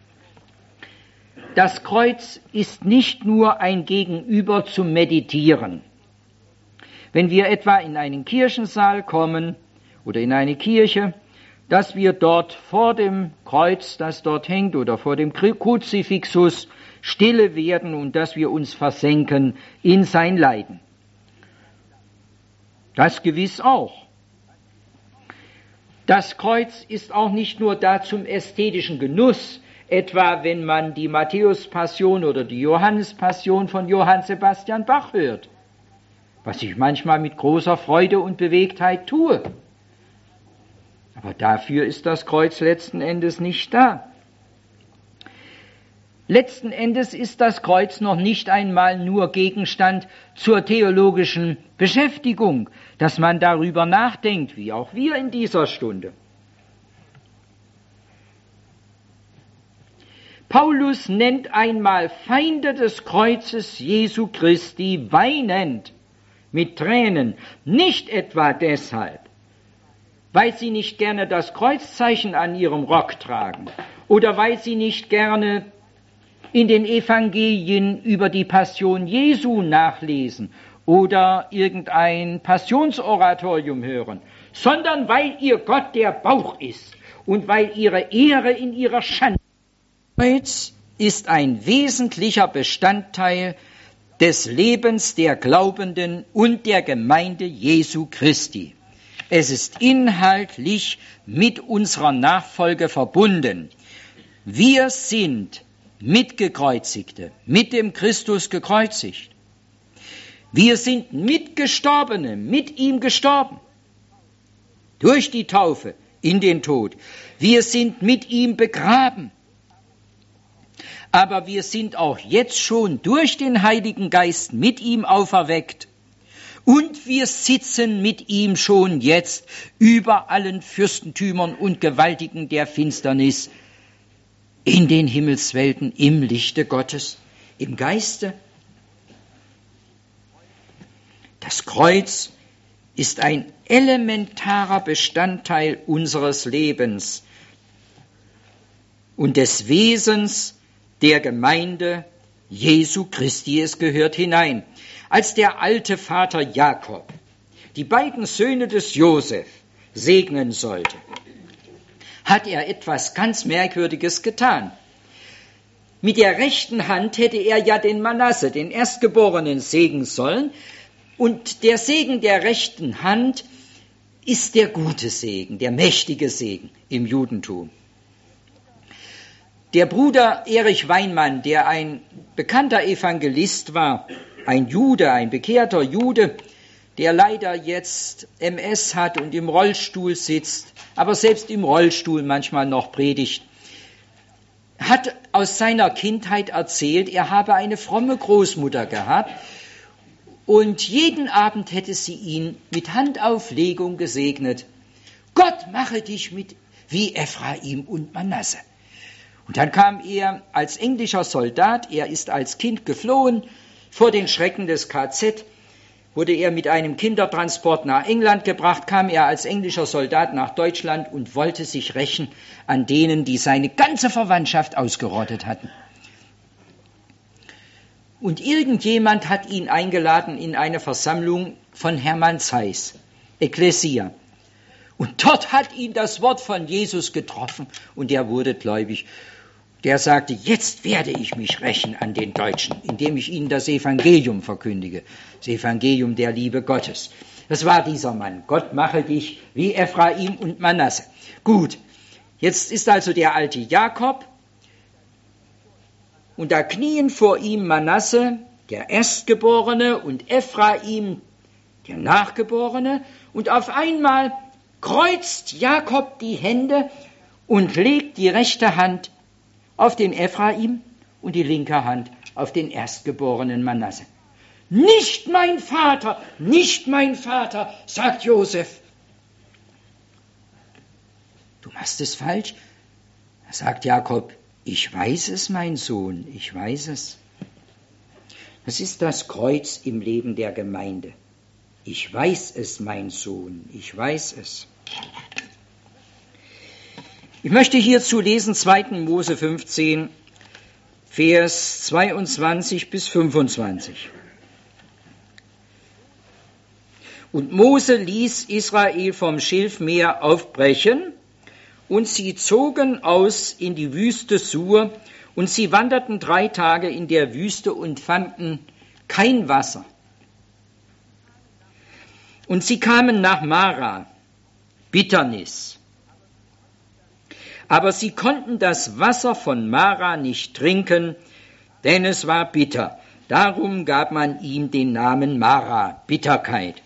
Das Kreuz ist nicht nur ein Gegenüber zum Meditieren. Wenn wir etwa in einen Kirchensaal kommen oder in eine Kirche, dass wir dort vor dem Kreuz, das dort hängt, oder vor dem Kruzifixus stille werden und dass wir uns versenken in sein Leiden. Das gewiss auch. Das Kreuz ist auch nicht nur da zum ästhetischen Genuss, etwa wenn man die Matthäus-Passion oder die Johannes-Passion von Johann Sebastian Bach hört, was ich manchmal mit großer Freude und Bewegtheit tue. Aber dafür ist das Kreuz letzten Endes nicht da. Letzten Endes ist das Kreuz noch nicht einmal nur Gegenstand zur theologischen Beschäftigung, dass man darüber nachdenkt, wie auch wir in dieser Stunde. Paulus nennt einmal Feinde des Kreuzes Jesu Christi weinend, mit Tränen, nicht etwa deshalb, weil sie nicht gerne das Kreuzzeichen an ihrem Rock tragen oder weil sie nicht gerne in den Evangelien über die Passion Jesu nachlesen oder irgendein Passionsoratorium hören, sondern weil ihr Gott der Bauch ist und weil ihre Ehre in ihrer Schande. Kreuz ist ein wesentlicher Bestandteil des Lebens der Glaubenden und der Gemeinde Jesu Christi. Es ist inhaltlich mit unserer Nachfolge verbunden. Wir sind Mitgekreuzigte, mit dem Christus gekreuzigt. Wir sind Mitgestorbene, mit ihm gestorben. Durch die Taufe in den Tod. Wir sind mit ihm begraben. Aber wir sind auch jetzt schon durch den Heiligen Geist mit ihm auferweckt. Und wir sitzen mit ihm schon jetzt über allen Fürstentümern und Gewaltigen der Finsternis in den Himmelswelten im Lichte Gottes, im Geiste. Das Kreuz ist ein elementarer Bestandteil unseres Lebens und des Wesens der Gemeinde Jesu Christi. Es gehört hinein. Als der alte Vater Jakob die beiden Söhne des Josef segnen sollte, hat er etwas ganz Merkwürdiges getan. Mit der rechten Hand hätte er ja den Manasse, den Erstgeborenen, segnen sollen. Und der Segen der rechten Hand ist der gute Segen, der mächtige Segen im Judentum. Der Bruder Erich Weinmann, der ein bekannter Evangelist war, ein Jude, ein bekehrter Jude, der leider jetzt MS hat und im Rollstuhl sitzt, aber selbst im Rollstuhl manchmal noch predigt, hat aus seiner Kindheit erzählt, er habe eine fromme Großmutter gehabt und jeden Abend hätte sie ihn mit Handauflegung gesegnet. Gott mache dich mit wie Ephraim und Manasse. Und dann kam er als englischer Soldat, er ist als Kind geflohen vor den Schrecken des KZ, wurde er mit einem Kindertransport nach England gebracht, kam er als englischer Soldat nach Deutschland und wollte sich rächen an denen, die seine ganze Verwandtschaft ausgerottet hatten. Und irgendjemand hat ihn eingeladen in eine Versammlung von Hermann Zeiss, Ekklesia. Und dort hat ihn das Wort von Jesus getroffen und er wurde gläubig. Der sagte, jetzt werde ich mich rächen an den Deutschen, indem ich ihnen das Evangelium verkündige, das Evangelium der Liebe Gottes. Das war dieser Mann. Gott mache dich wie Ephraim und Manasse. Gut, jetzt ist also der alte Jakob und da knien vor ihm Manasse, der Erstgeborene, und Ephraim, der Nachgeborene, und auf einmal kreuzt Jakob die Hände und legt die rechte Hand auf den Ephraim und die linke Hand auf den erstgeborenen Manasse. Nicht mein Vater, sagt Josef. Du machst es falsch, sagt Jakob. Ich weiß es, mein Sohn, ich weiß es. Das ist das Kreuz im Leben der Gemeinde. Ich weiß es, mein Sohn, ich weiß es. Ich möchte hierzu lesen 2. Mose 15, Vers 22 bis 25. Und Mose ließ Israel vom Schilfmeer aufbrechen, und sie zogen aus in die Wüste Sur, und sie wanderten 3 Tage in der Wüste und fanden kein Wasser. Und sie kamen nach Mara, Bitternis. Aber sie konnten das Wasser von Mara nicht trinken, denn es war bitter. Darum gab man ihm den Namen Mara, Bitterkeit.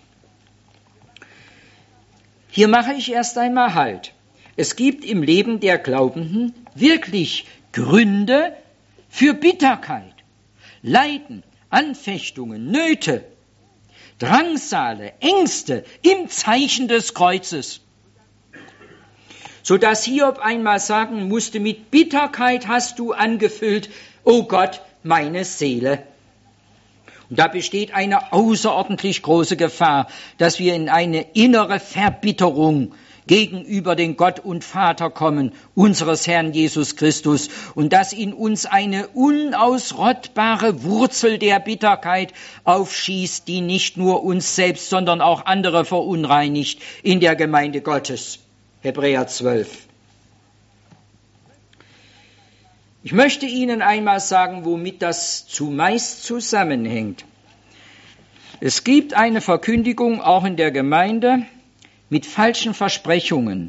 Hier mache ich erst einmal Halt. Es gibt im Leben der Glaubenden wirklich Gründe für Bitterkeit, Leiden, Anfechtungen, Nöte, Drangsale, Ängste im Zeichen des Kreuzes. Sodass Hiob einmal sagen musste, mit Bitterkeit hast du angefüllt, o Gott, meine Seele. Und da besteht eine außerordentlich große Gefahr, dass wir in eine innere Verbitterung gegenüber den Gott und Vater kommen, unseres Herrn Jesus Christus, und dass in uns eine unausrottbare Wurzel der Bitterkeit aufschießt, die nicht nur uns selbst, sondern auch andere verunreinigt in der Gemeinde Gottes. Hebräer 12. Ich möchte Ihnen einmal sagen, womit das zumeist zusammenhängt. Es gibt eine Verkündigung auch in der Gemeinde mit falschen Versprechungen,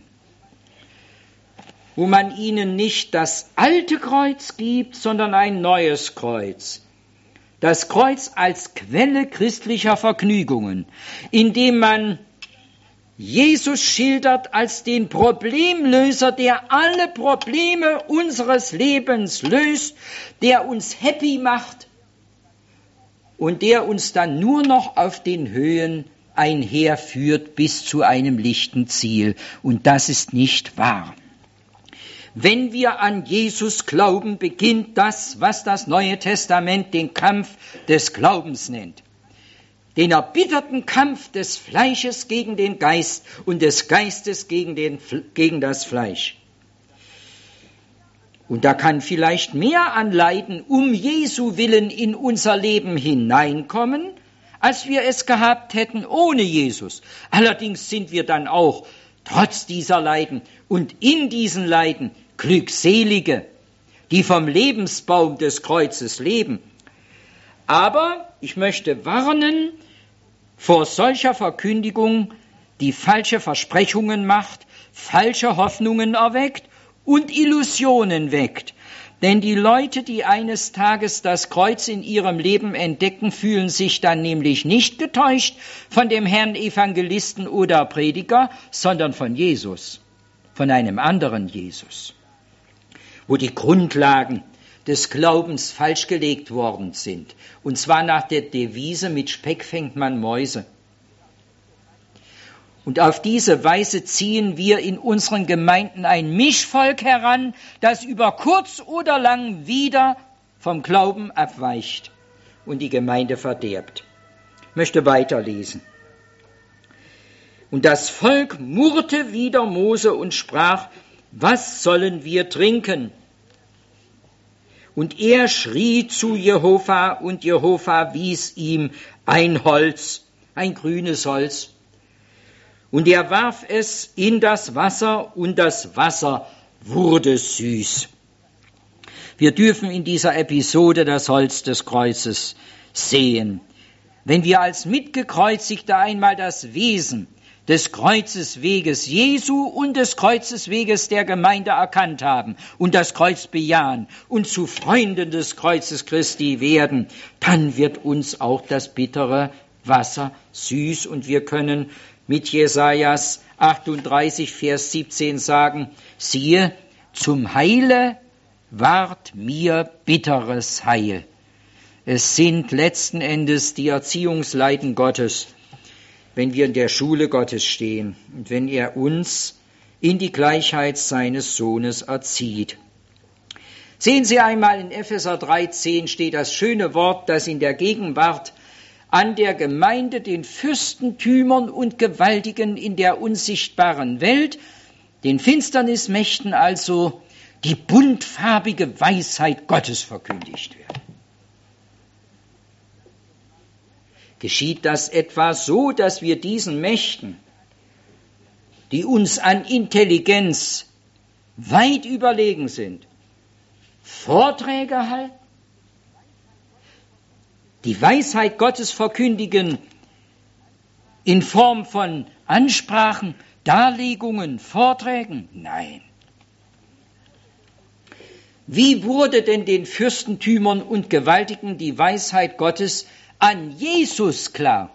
wo man ihnen nicht das alte Kreuz gibt, sondern ein neues Kreuz. Das Kreuz als Quelle christlicher Vergnügungen, indem man Jesus schildert als den Problemlöser, der alle Probleme unseres Lebens löst, der uns happy macht und der uns dann nur noch auf den Höhen einherführt bis zu einem lichten Ziel. Und das ist nicht wahr. Wenn wir an Jesus glauben, beginnt das, was das Neue Testament den Kampf des Glaubens nennt. Den erbitterten Kampf des Fleisches gegen den Geist und des Geistes gegen das Fleisch. Und da kann vielleicht mehr an Leiden um Jesu willen in unser Leben hineinkommen, als wir es gehabt hätten ohne Jesus. Allerdings sind wir dann auch trotz dieser Leiden und in diesen Leiden Glückselige, die vom Lebensbaum des Kreuzes leben. Aber ich möchte warnen vor solcher Verkündigung, die falsche Versprechungen macht, falsche Hoffnungen erweckt und Illusionen weckt. Denn die Leute, die eines Tages das Kreuz in ihrem Leben entdecken, fühlen sich dann nämlich nicht getäuscht von dem Herrn Evangelisten oder Prediger, sondern von Jesus, von einem anderen Jesus, wo die Grundlagen des Glaubens falsch gelegt worden sind. Und zwar nach der Devise, mit Speck fängt man Mäuse. Und auf diese Weise ziehen wir in unseren Gemeinden ein Mischvolk heran, das über kurz oder lang wieder vom Glauben abweicht und die Gemeinde verderbt. Ich möchte weiterlesen. Und das Volk murrte wider Mose und sprach, was sollen wir trinken? Und er schrie zu Jehova, und Jehova wies ihm ein Holz, ein grünes Holz. Und er warf es in das Wasser, und das Wasser wurde süß. Wir dürfen in dieser Episode das Holz des Kreuzes sehen. Wenn wir als Mitgekreuzigte einmal das Wesen des Kreuzesweges Jesu und des Kreuzesweges der Gemeinde erkannt haben und das Kreuz bejahen und zu Freunden des Kreuzes Christi werden, dann wird uns auch das bittere Wasser süß und wir können mit Jesajas 38, Vers 17 sagen, siehe, zum Heile ward mir bitteres Heil. Es sind letzten Endes die Erziehungsleiden Gottes, wenn wir in der Schule Gottes stehen und wenn er uns in die Gleichheit seines Sohnes erzieht. Sehen Sie einmal, in Epheser 3,10 steht das schöne Wort, das in der Gegenwart an der Gemeinde den Fürstentümern und Gewaltigen in der unsichtbaren Welt, den Finsternismächten also, die buntfarbige Weisheit Gottes verkündigt wird. Geschieht das etwa so, dass wir diesen Mächten, die uns an Intelligenz weit überlegen sind, Vorträge halten, die Weisheit Gottes verkündigen in Form von Ansprachen, Darlegungen, Vorträgen? Nein. Wie wurde denn den Fürstentümern und Gewaltigen die Weisheit Gottes an Jesus klar?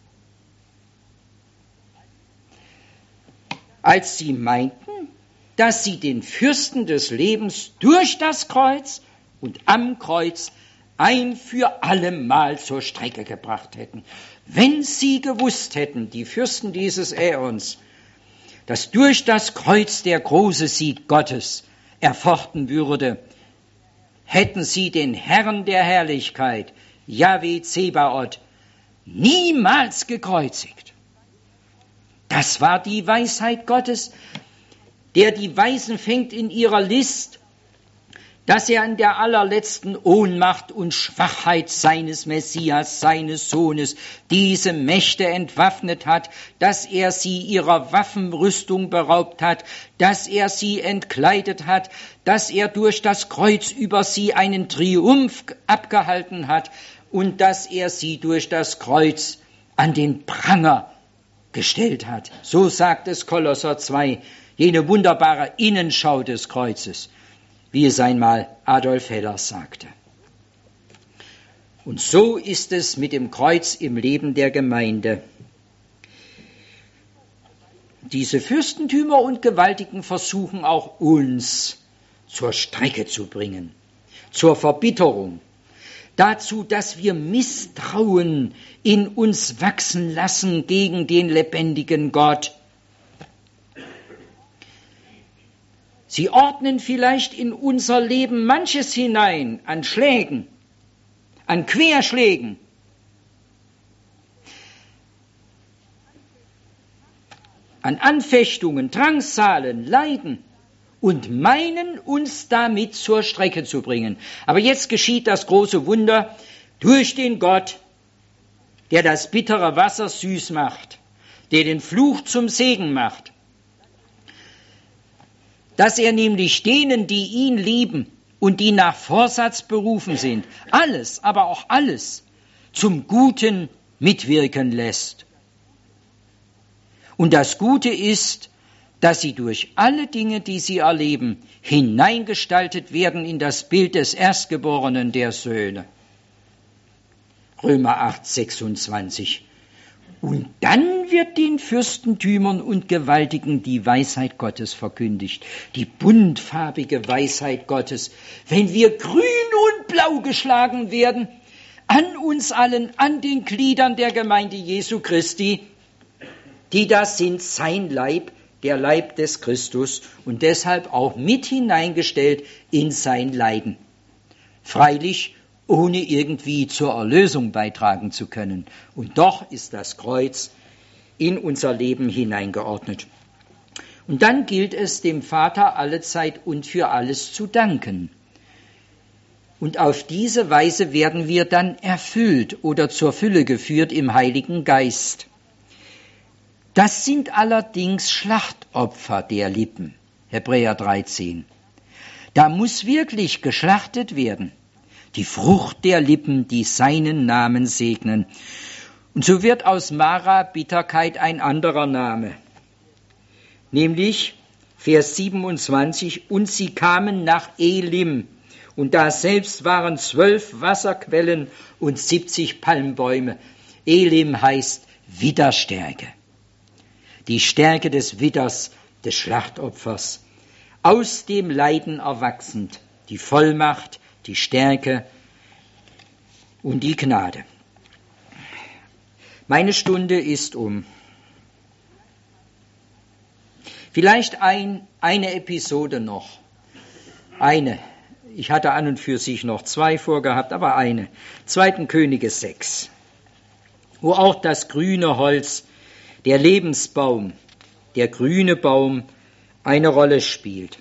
Als sie meinten, dass sie den Fürsten des Lebens durch das Kreuz und am Kreuz ein für allemal zur Strecke gebracht hätten. Wenn sie gewusst hätten, die Fürsten dieses Äons, dass durch das Kreuz der große Sieg Gottes erfochten würde, hätten sie den Herrn der Herrlichkeit, Jahwe Zebaoth, niemals gekreuzigt. Das war die Weisheit Gottes, der die Weisen fängt in ihrer List, dass er in der allerletzten Ohnmacht und Schwachheit seines Messias, seines Sohnes, diese Mächte entwaffnet hat, dass er sie ihrer Waffenrüstung beraubt hat, dass er sie entkleidet hat, dass er durch das Kreuz über sie einen Triumph abgehalten hat und dass er sie durch das Kreuz an den Pranger gestellt hat. So sagt es Kolosser 2, jene wunderbare Innenschau des Kreuzes, wie es einmal Adolf Heller sagte. Und so ist es mit dem Kreuz im Leben der Gemeinde. Diese Fürstentümer und Gewaltigen versuchen auch uns zur Strecke zu bringen, zur Verbitterung, dazu, dass wir Misstrauen in uns wachsen lassen gegen den lebendigen Gott. Sie ordnen vielleicht in unser Leben manches hinein an Schlägen, an Querschlägen, an Anfechtungen, Drangsalen, Leiden und meinen, uns damit zur Strecke zu bringen. Aber jetzt geschieht das große Wunder durch den Gott, der das bittere Wasser süß macht, der den Fluch zum Segen macht, dass er nämlich denen, die ihn lieben und die nach Vorsatz berufen sind, alles, aber auch alles zum Guten mitwirken lässt. Und das Gute ist, dass sie durch alle Dinge, die sie erleben, hineingestaltet werden in das Bild des Erstgeborenen der Söhne. Römer 8, 26. Und dann wird den Fürstentümern und Gewaltigen die Weisheit Gottes verkündigt, die buntfarbige Weisheit Gottes, wenn wir grün und blau geschlagen werden, an uns allen, an den Gliedern der Gemeinde Jesu Christi, die das sind sein Leib, der Leib des Christus und deshalb auch mit hineingestellt in sein Leiden. Freilich ohne irgendwie zur Erlösung beitragen zu können. Und doch ist das Kreuz in unser Leben hineingeordnet. Und dann gilt es, dem Vater allezeit und für alles zu danken. Und auf diese Weise werden wir dann erfüllt oder zur Fülle geführt im Heiligen Geist. Das sind allerdings Schlachtopfer der Lippen, Hebräer 13. Da muss wirklich geschlachtet werden. Die Frucht der Lippen, die seinen Namen segnen. Und so wird aus Mara Bitterkeit ein anderer Name. Nämlich Vers 27, und sie kamen nach Elim. Und da selbst waren 12 Wasserquellen und 70 Palmbäume. Elim heißt Widderstärke. Die Stärke des Widders, des Schlachtopfers. Aus dem Leiden erwachsend die Vollmacht, die Stärke und die Gnade. Meine Stunde ist um. Vielleicht eine Episode noch. Eine. Ich hatte an und für sich noch 2 vorgehabt, aber eine. 2. Könige 6. Wo auch das grüne Holz, der Lebensbaum, der grüne Baum eine Rolle spielt.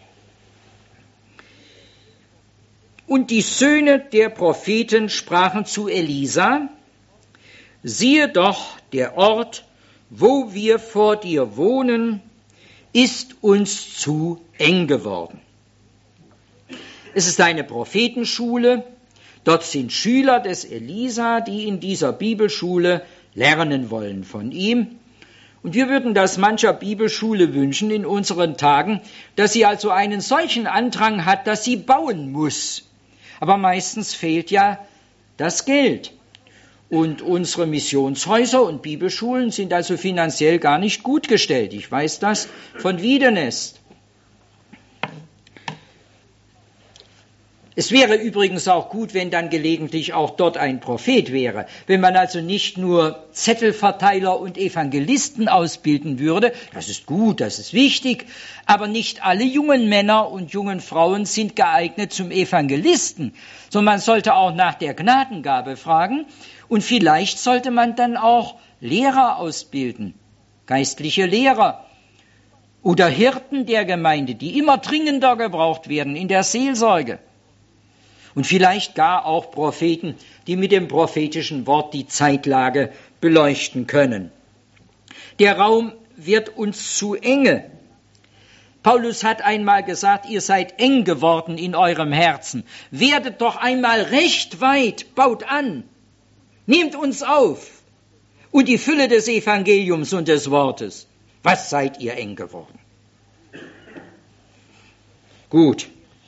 Und die Söhne der Propheten sprachen zu Elisa: Siehe doch, der Ort, wo wir vor dir wohnen, ist uns zu eng geworden. Es ist eine Prophetenschule. Dort sind Schüler des Elisa, die in dieser Bibelschule lernen wollen von ihm. Und wir würden das mancher Bibelschule wünschen in unseren Tagen, dass sie also einen solchen Andrang hat, dass sie bauen muss. Aber meistens fehlt ja das Geld. Und unsere Missionshäuser und Bibelschulen sind also finanziell gar nicht gut gestellt. Ich weiß das von Wiedenest. Es wäre übrigens auch gut, wenn dann gelegentlich auch dort ein Prophet wäre. Wenn man also nicht nur Zettelverteiler und Evangelisten ausbilden würde, das ist gut, das ist wichtig, aber nicht alle jungen Männer und jungen Frauen sind geeignet zum Evangelisten, sondern man sollte auch nach der Gnadengabe fragen und vielleicht sollte man dann auch Lehrer ausbilden, geistliche Lehrer oder Hirten der Gemeinde, die immer dringender gebraucht werden in der Seelsorge. Und vielleicht gar auch Propheten, die mit dem prophetischen Wort die Zeitlage beleuchten können. Der Raum wird uns zu enge. Paulus hat einmal gesagt, ihr seid eng geworden in eurem Herzen. Werdet doch einmal recht weit, baut an. Nehmt uns auf. Und die Fülle des Evangeliums und des Wortes. Was seid ihr eng geworden? Gut.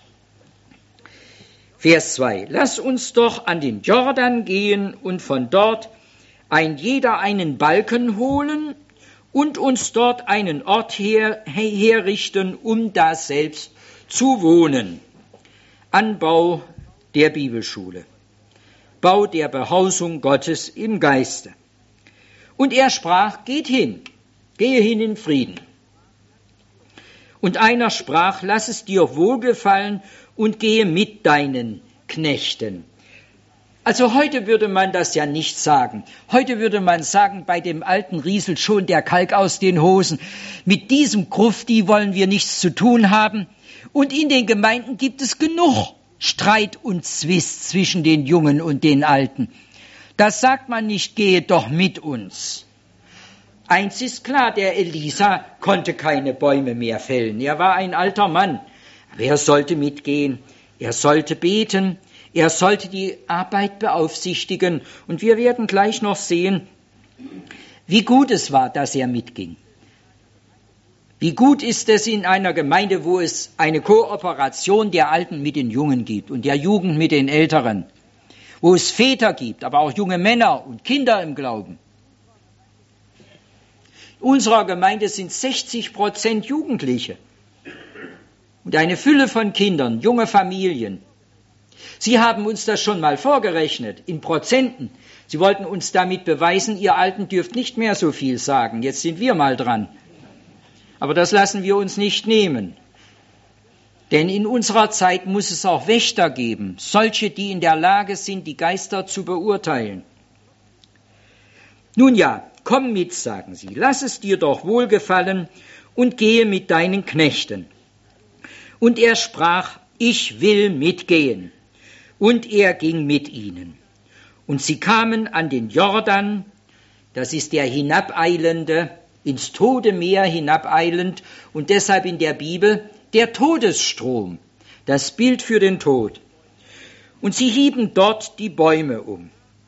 Vers 2. Lass uns doch an den Jordan gehen und von dort jeder einen Balken holen und uns dort einen Ort herrichten, um da selbst zu wohnen. Anbau der Bibelschule. Bau der Behausung Gottes im Geiste. Und er sprach, geht hin, gehe hin in Frieden. Und einer sprach, lass es dir wohlgefallen und gehe mit deinen Knechten. Also heute würde man das ja nicht sagen. Heute würde man sagen, bei dem alten rieselt schon der Kalk aus den Hosen. Mit diesem Grufti wollen wir nichts zu tun haben. Und in den Gemeinden gibt es genug Streit und Zwist zwischen den Jungen und den Alten. Das sagt man nicht, gehe doch mit uns. Eins ist klar, der Elisa konnte keine Bäume mehr fällen. Er war ein alter Mann. Aber er sollte mitgehen, er sollte beten, er sollte die Arbeit beaufsichtigen. Und wir werden gleich noch sehen, wie gut es war, dass er mitging. Wie gut ist es in einer Gemeinde, wo es eine Kooperation der Alten mit den Jungen gibt und der Jugend mit den Älteren. Wo es Väter gibt, aber auch junge Männer und Kinder im Glauben. In unserer Gemeinde sind 60% Jugendliche. Und eine Fülle von Kindern, junge Familien. Sie haben uns das schon mal vorgerechnet, in Prozenten. Sie wollten uns damit beweisen, ihr Alten dürft nicht mehr so viel sagen. Jetzt sind wir mal dran. Aber das lassen wir uns nicht nehmen. Denn in unserer Zeit muss es auch Wächter geben, solche, die in der Lage sind, die Geister zu beurteilen. Nun ja, komm mit, sagen sie, lass es dir doch wohlgefallen und gehe mit deinen Knechten. Und er sprach, ich will mitgehen. Und er ging mit ihnen. Und sie kamen an den Jordan, das ist der Hinabeilende, ins Todemeer hinabeilend und deshalb in der Bibel der Todesstrom, das Bild für den Tod. Und sie hieben dort die Bäume um.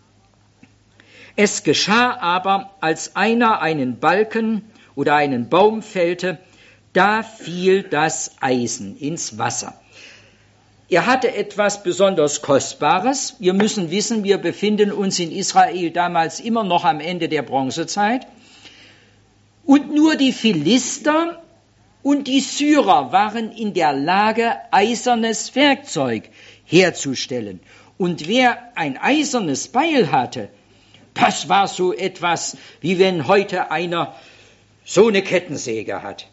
Es geschah aber, als einer einen Balken oder einen Baum fällte, da fiel das Eisen ins Wasser. Er hatte etwas besonders Kostbares. Wir müssen wissen, wir befinden uns in Israel damals immer noch am Ende der Bronzezeit. Und nur die Philister Und die Syrer waren in der Lage, eisernes Werkzeug herzustellen. Und wer ein eisernes Beil hatte, das war so etwas, wie wenn heute einer so eine Kettensäge hat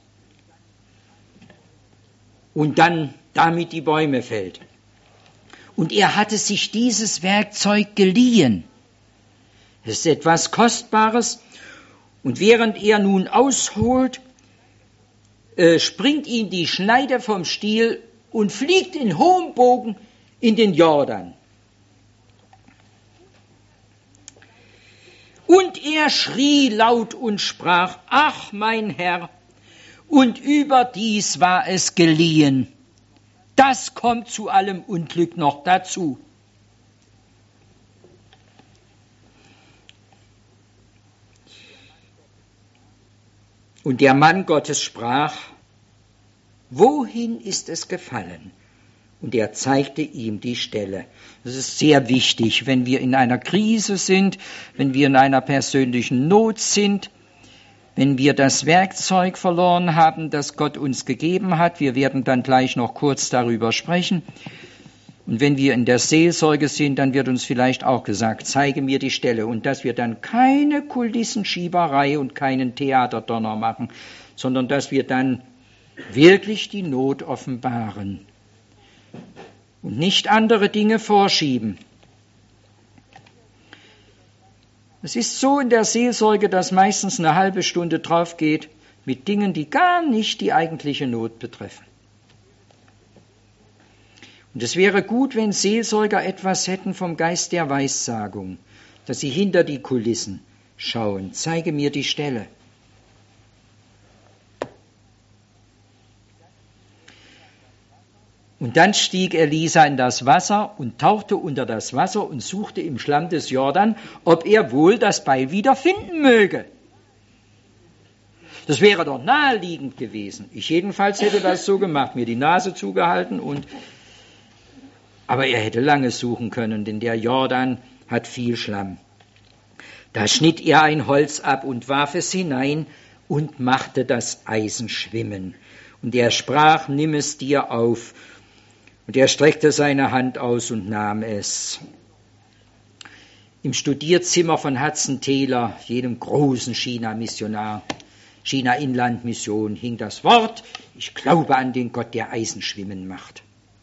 und dann damit die Bäume fällt. Und er hatte sich dieses Werkzeug geliehen. Es ist etwas Kostbares. Und während er nun ausholt, springt ihm die Schneide vom Stiel und fliegt in hohem Bogen in den Jordan. Und er schrie laut und sprach: Ach, mein Herr, und überdies war es geliehen. Das kommt zu allem Unglück noch dazu. Und der Mann Gottes sprach: Wohin ist es gefallen? Und er zeigte ihm die Stelle. Das ist sehr wichtig, wenn wir in einer Krise sind, wenn wir in einer persönlichen Not sind, wenn wir das Werkzeug verloren haben, das Gott uns gegeben hat. Wir werden dann gleich noch kurz darüber sprechen. Und wenn wir in der Seelsorge sind, dann wird uns vielleicht auch gesagt: Zeige mir die Stelle. Und dass wir dann keine Kulissenschieberei und keinen Theaterdonner machen, sondern dass wir dann wirklich die Not offenbaren und nicht andere Dinge vorschieben. Es ist so in der Seelsorge, dass meistens eine halbe Stunde drauf geht mit Dingen, die gar nicht die eigentliche Not betreffen. Und es wäre gut, wenn Seelsorger etwas hätten vom Geist der Weissagung, dass sie hinter die Kulissen schauen. Zeige mir die Stelle. Und dann stieg Elisa in das Wasser und tauchte unter das Wasser und suchte im Schlamm des Jordan, ob er wohl das Beil wieder finden möge. Das wäre doch naheliegend gewesen. Ich jedenfalls hätte das so gemacht, mir die Nase zugehalten aber er hätte lange suchen können, denn der Jordan hat viel Schlamm. Da schnitt er ein Holz ab und warf es hinein und machte das Eisen schwimmen. Und er sprach: Nimm es dir auf. Und er streckte seine Hand aus und nahm es. Im Studierzimmer von Hudson Taylor, jedem großen China-Missionar, China-Inland-Mission, hing das Wort: Ich glaube an den Gott, der Eisen schwimmen macht.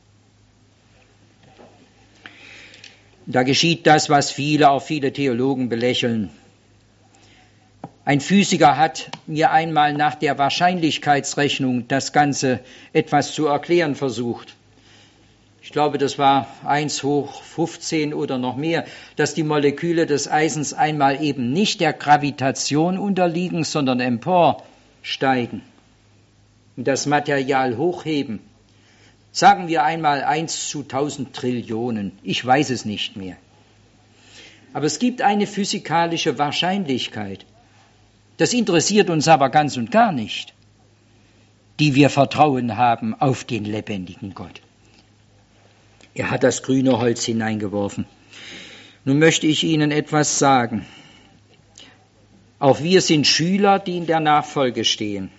Da geschieht das, was viele Theologen belächeln. Ein Physiker hat mir einmal nach der Wahrscheinlichkeitsrechnung das Ganze etwas zu erklären versucht. Ich glaube, das war 1 hoch 15 oder noch mehr, dass die Moleküle des Eisens einmal eben nicht der Gravitation unterliegen, sondern emporsteigen und das Material hochheben. Sagen wir einmal 1 zu 1000 Trillionen. Ich weiß es nicht mehr. Aber es gibt eine physikalische Wahrscheinlichkeit. Das interessiert uns aber ganz und gar nicht, die wir Vertrauen haben auf den lebendigen Gott. Er hat das grüne Holz hineingeworfen. Nun möchte ich Ihnen etwas sagen. Auch wir sind Schüler, die in der Nachfolge stehen.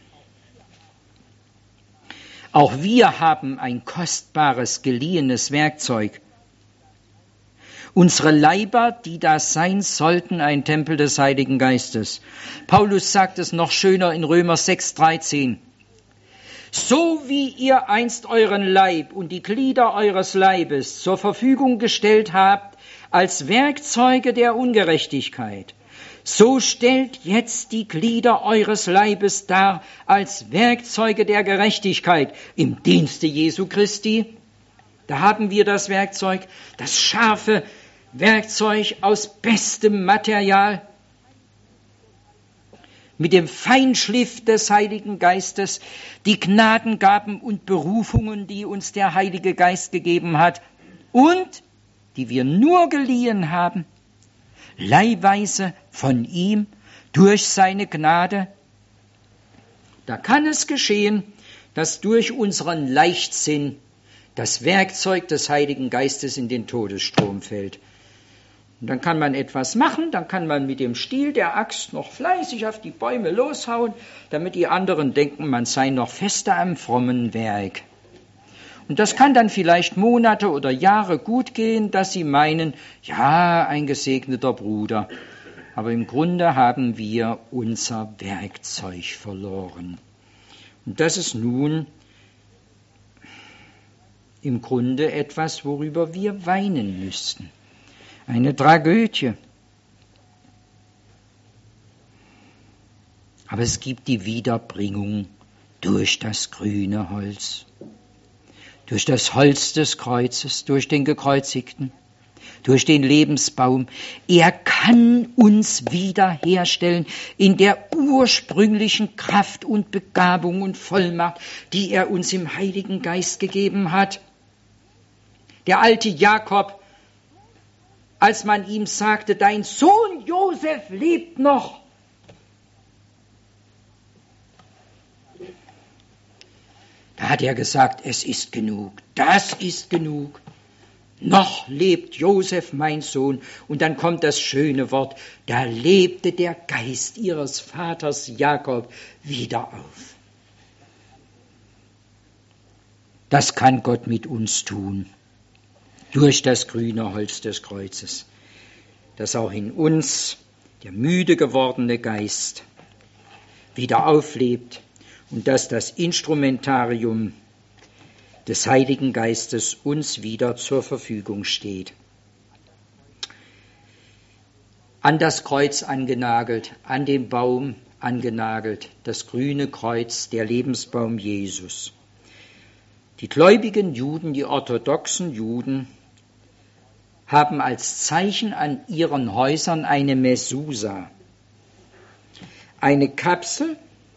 Auch wir haben ein kostbares, geliehenes Werkzeug. Unsere Leiber, die da sein sollten, ein Tempel des Heiligen Geistes. Paulus sagt es noch schöner in Römer 6,13. So wie ihr einst euren Leib und die Glieder eures Leibes zur Verfügung gestellt habt als Werkzeuge der Ungerechtigkeit, so stellt jetzt die Glieder eures Leibes dar als Werkzeuge der Gerechtigkeit im Dienste Jesu Christi. Da haben wir das Werkzeug, das scharfe Werkzeug aus bestem Material, mit dem Feinschliff des Heiligen Geistes, die Gnadengaben und Berufungen, die uns der Heilige Geist gegeben hat und die wir nur geliehen haben, leihweise von ihm durch seine Gnade. Da kann es geschehen, dass durch unseren Leichtsinn das Werkzeug des Heiligen Geistes in den Todesstrom fällt. Und dann kann man etwas machen, dann kann man mit dem Stiel der Axt noch fleißig auf die Bäume loshauen, damit die anderen denken, man sei noch fester am frommen Werk. Und das kann dann vielleicht Monate oder Jahre gut gehen, dass sie meinen, ja, ein gesegneter Bruder. Aber im Grunde haben wir unser Werkzeug verloren. Und das ist nun im Grunde etwas, worüber wir weinen müssten. Eine Tragödie. Aber es gibt die Wiederbringung durch das grüne Holz, durch das Holz des Kreuzes, durch den Gekreuzigten, durch den Lebensbaum. Er kann uns wiederherstellen in der ursprünglichen Kraft und Begabung und Vollmacht, die er uns im Heiligen Geist gegeben hat. Der alte Jakob, als man ihm sagte, dein Sohn Josef lebt noch. Da hat er gesagt, es ist genug, das ist genug. Noch lebt Josef, mein Sohn. Und dann kommt das schöne Wort, da lebte der Geist ihres Vaters Jakob wieder auf. Das kann Gott mit uns tun. Durch das grüne Holz des Kreuzes, dass auch in uns der müde gewordene Geist wieder auflebt und dass das Instrumentarium des Heiligen Geistes uns wieder zur Verfügung steht. An das Kreuz angenagelt, an den Baum angenagelt, das grüne Kreuz, der Lebensbaum Jesus. Die gläubigen Juden, die orthodoxen Juden, haben als Zeichen an ihren Häusern eine Mesusa, eine Kapsel,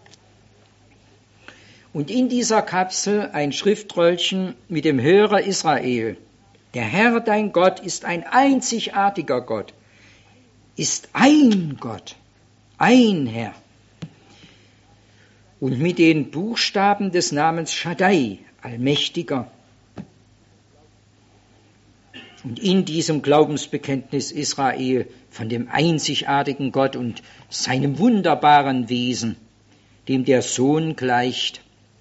und in dieser Kapsel ein Schriftröllchen mit dem Hörer Israel. Der Herr, dein Gott, ist ein einzigartiger Gott, ist ein Gott, ein Herr. Und mit den Buchstaben des Namens Shaddai, Allmächtiger. Und in diesem Glaubensbekenntnis Israel von dem einzigartigen Gott und seinem wunderbaren Wesen, dem der Sohn gleicht,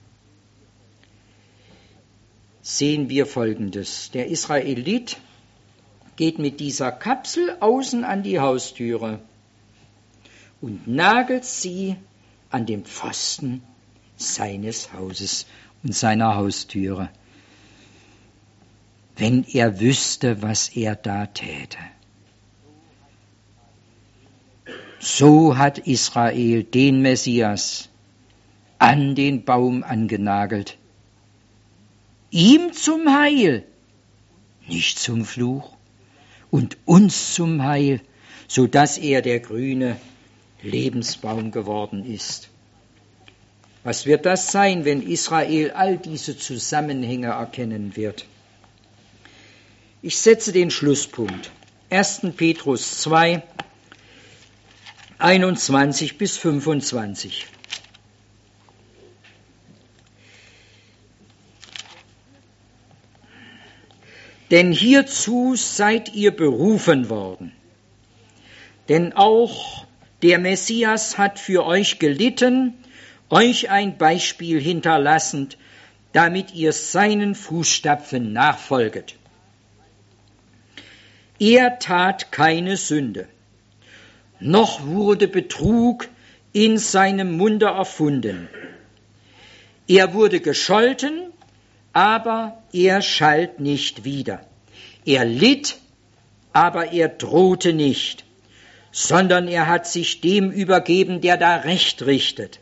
sehen wir Folgendes. Der Israelit geht mit dieser Kapsel außen an die Haustüre und nagelt sie an den Pfosten seines Hauses und seiner Haustüre. Wenn er wüsste, was er da täte. So hat Israel den Messias an den Baum angenagelt. Ihm zum Heil, nicht zum Fluch, und uns zum Heil, so dass er der grüne Lebensbaum geworden ist. Was wird das sein, wenn Israel all diese Zusammenhänge erkennen wird? Ich setze den Schlusspunkt. 1. Petrus 2, 21 bis 25. Denn hierzu seid ihr berufen worden. Denn auch der Messias hat für euch gelitten, euch ein Beispiel hinterlassend, damit ihr seinen Fußstapfen nachfolget. Er tat keine Sünde, noch wurde Betrug in seinem Munde erfunden. Er wurde gescholten, aber er schalt nicht wieder. Er litt, aber er drohte nicht, sondern er hat sich dem übergeben, der da Recht richtet.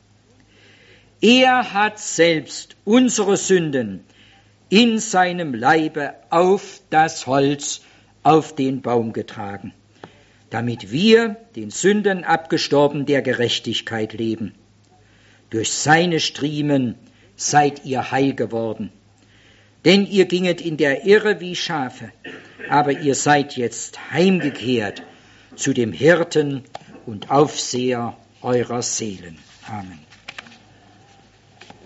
Er hat selbst unsere Sünden in seinem Leibe auf das Holz, auf den Baum getragen, damit wir, den Sünden abgestorben, der Gerechtigkeit leben. Durch seine Striemen seid ihr heil geworden. Denn ihr ginget in der Irre wie Schafe, aber ihr seid jetzt heimgekehrt zu dem Hirten und Aufseher eurer Seelen. Amen.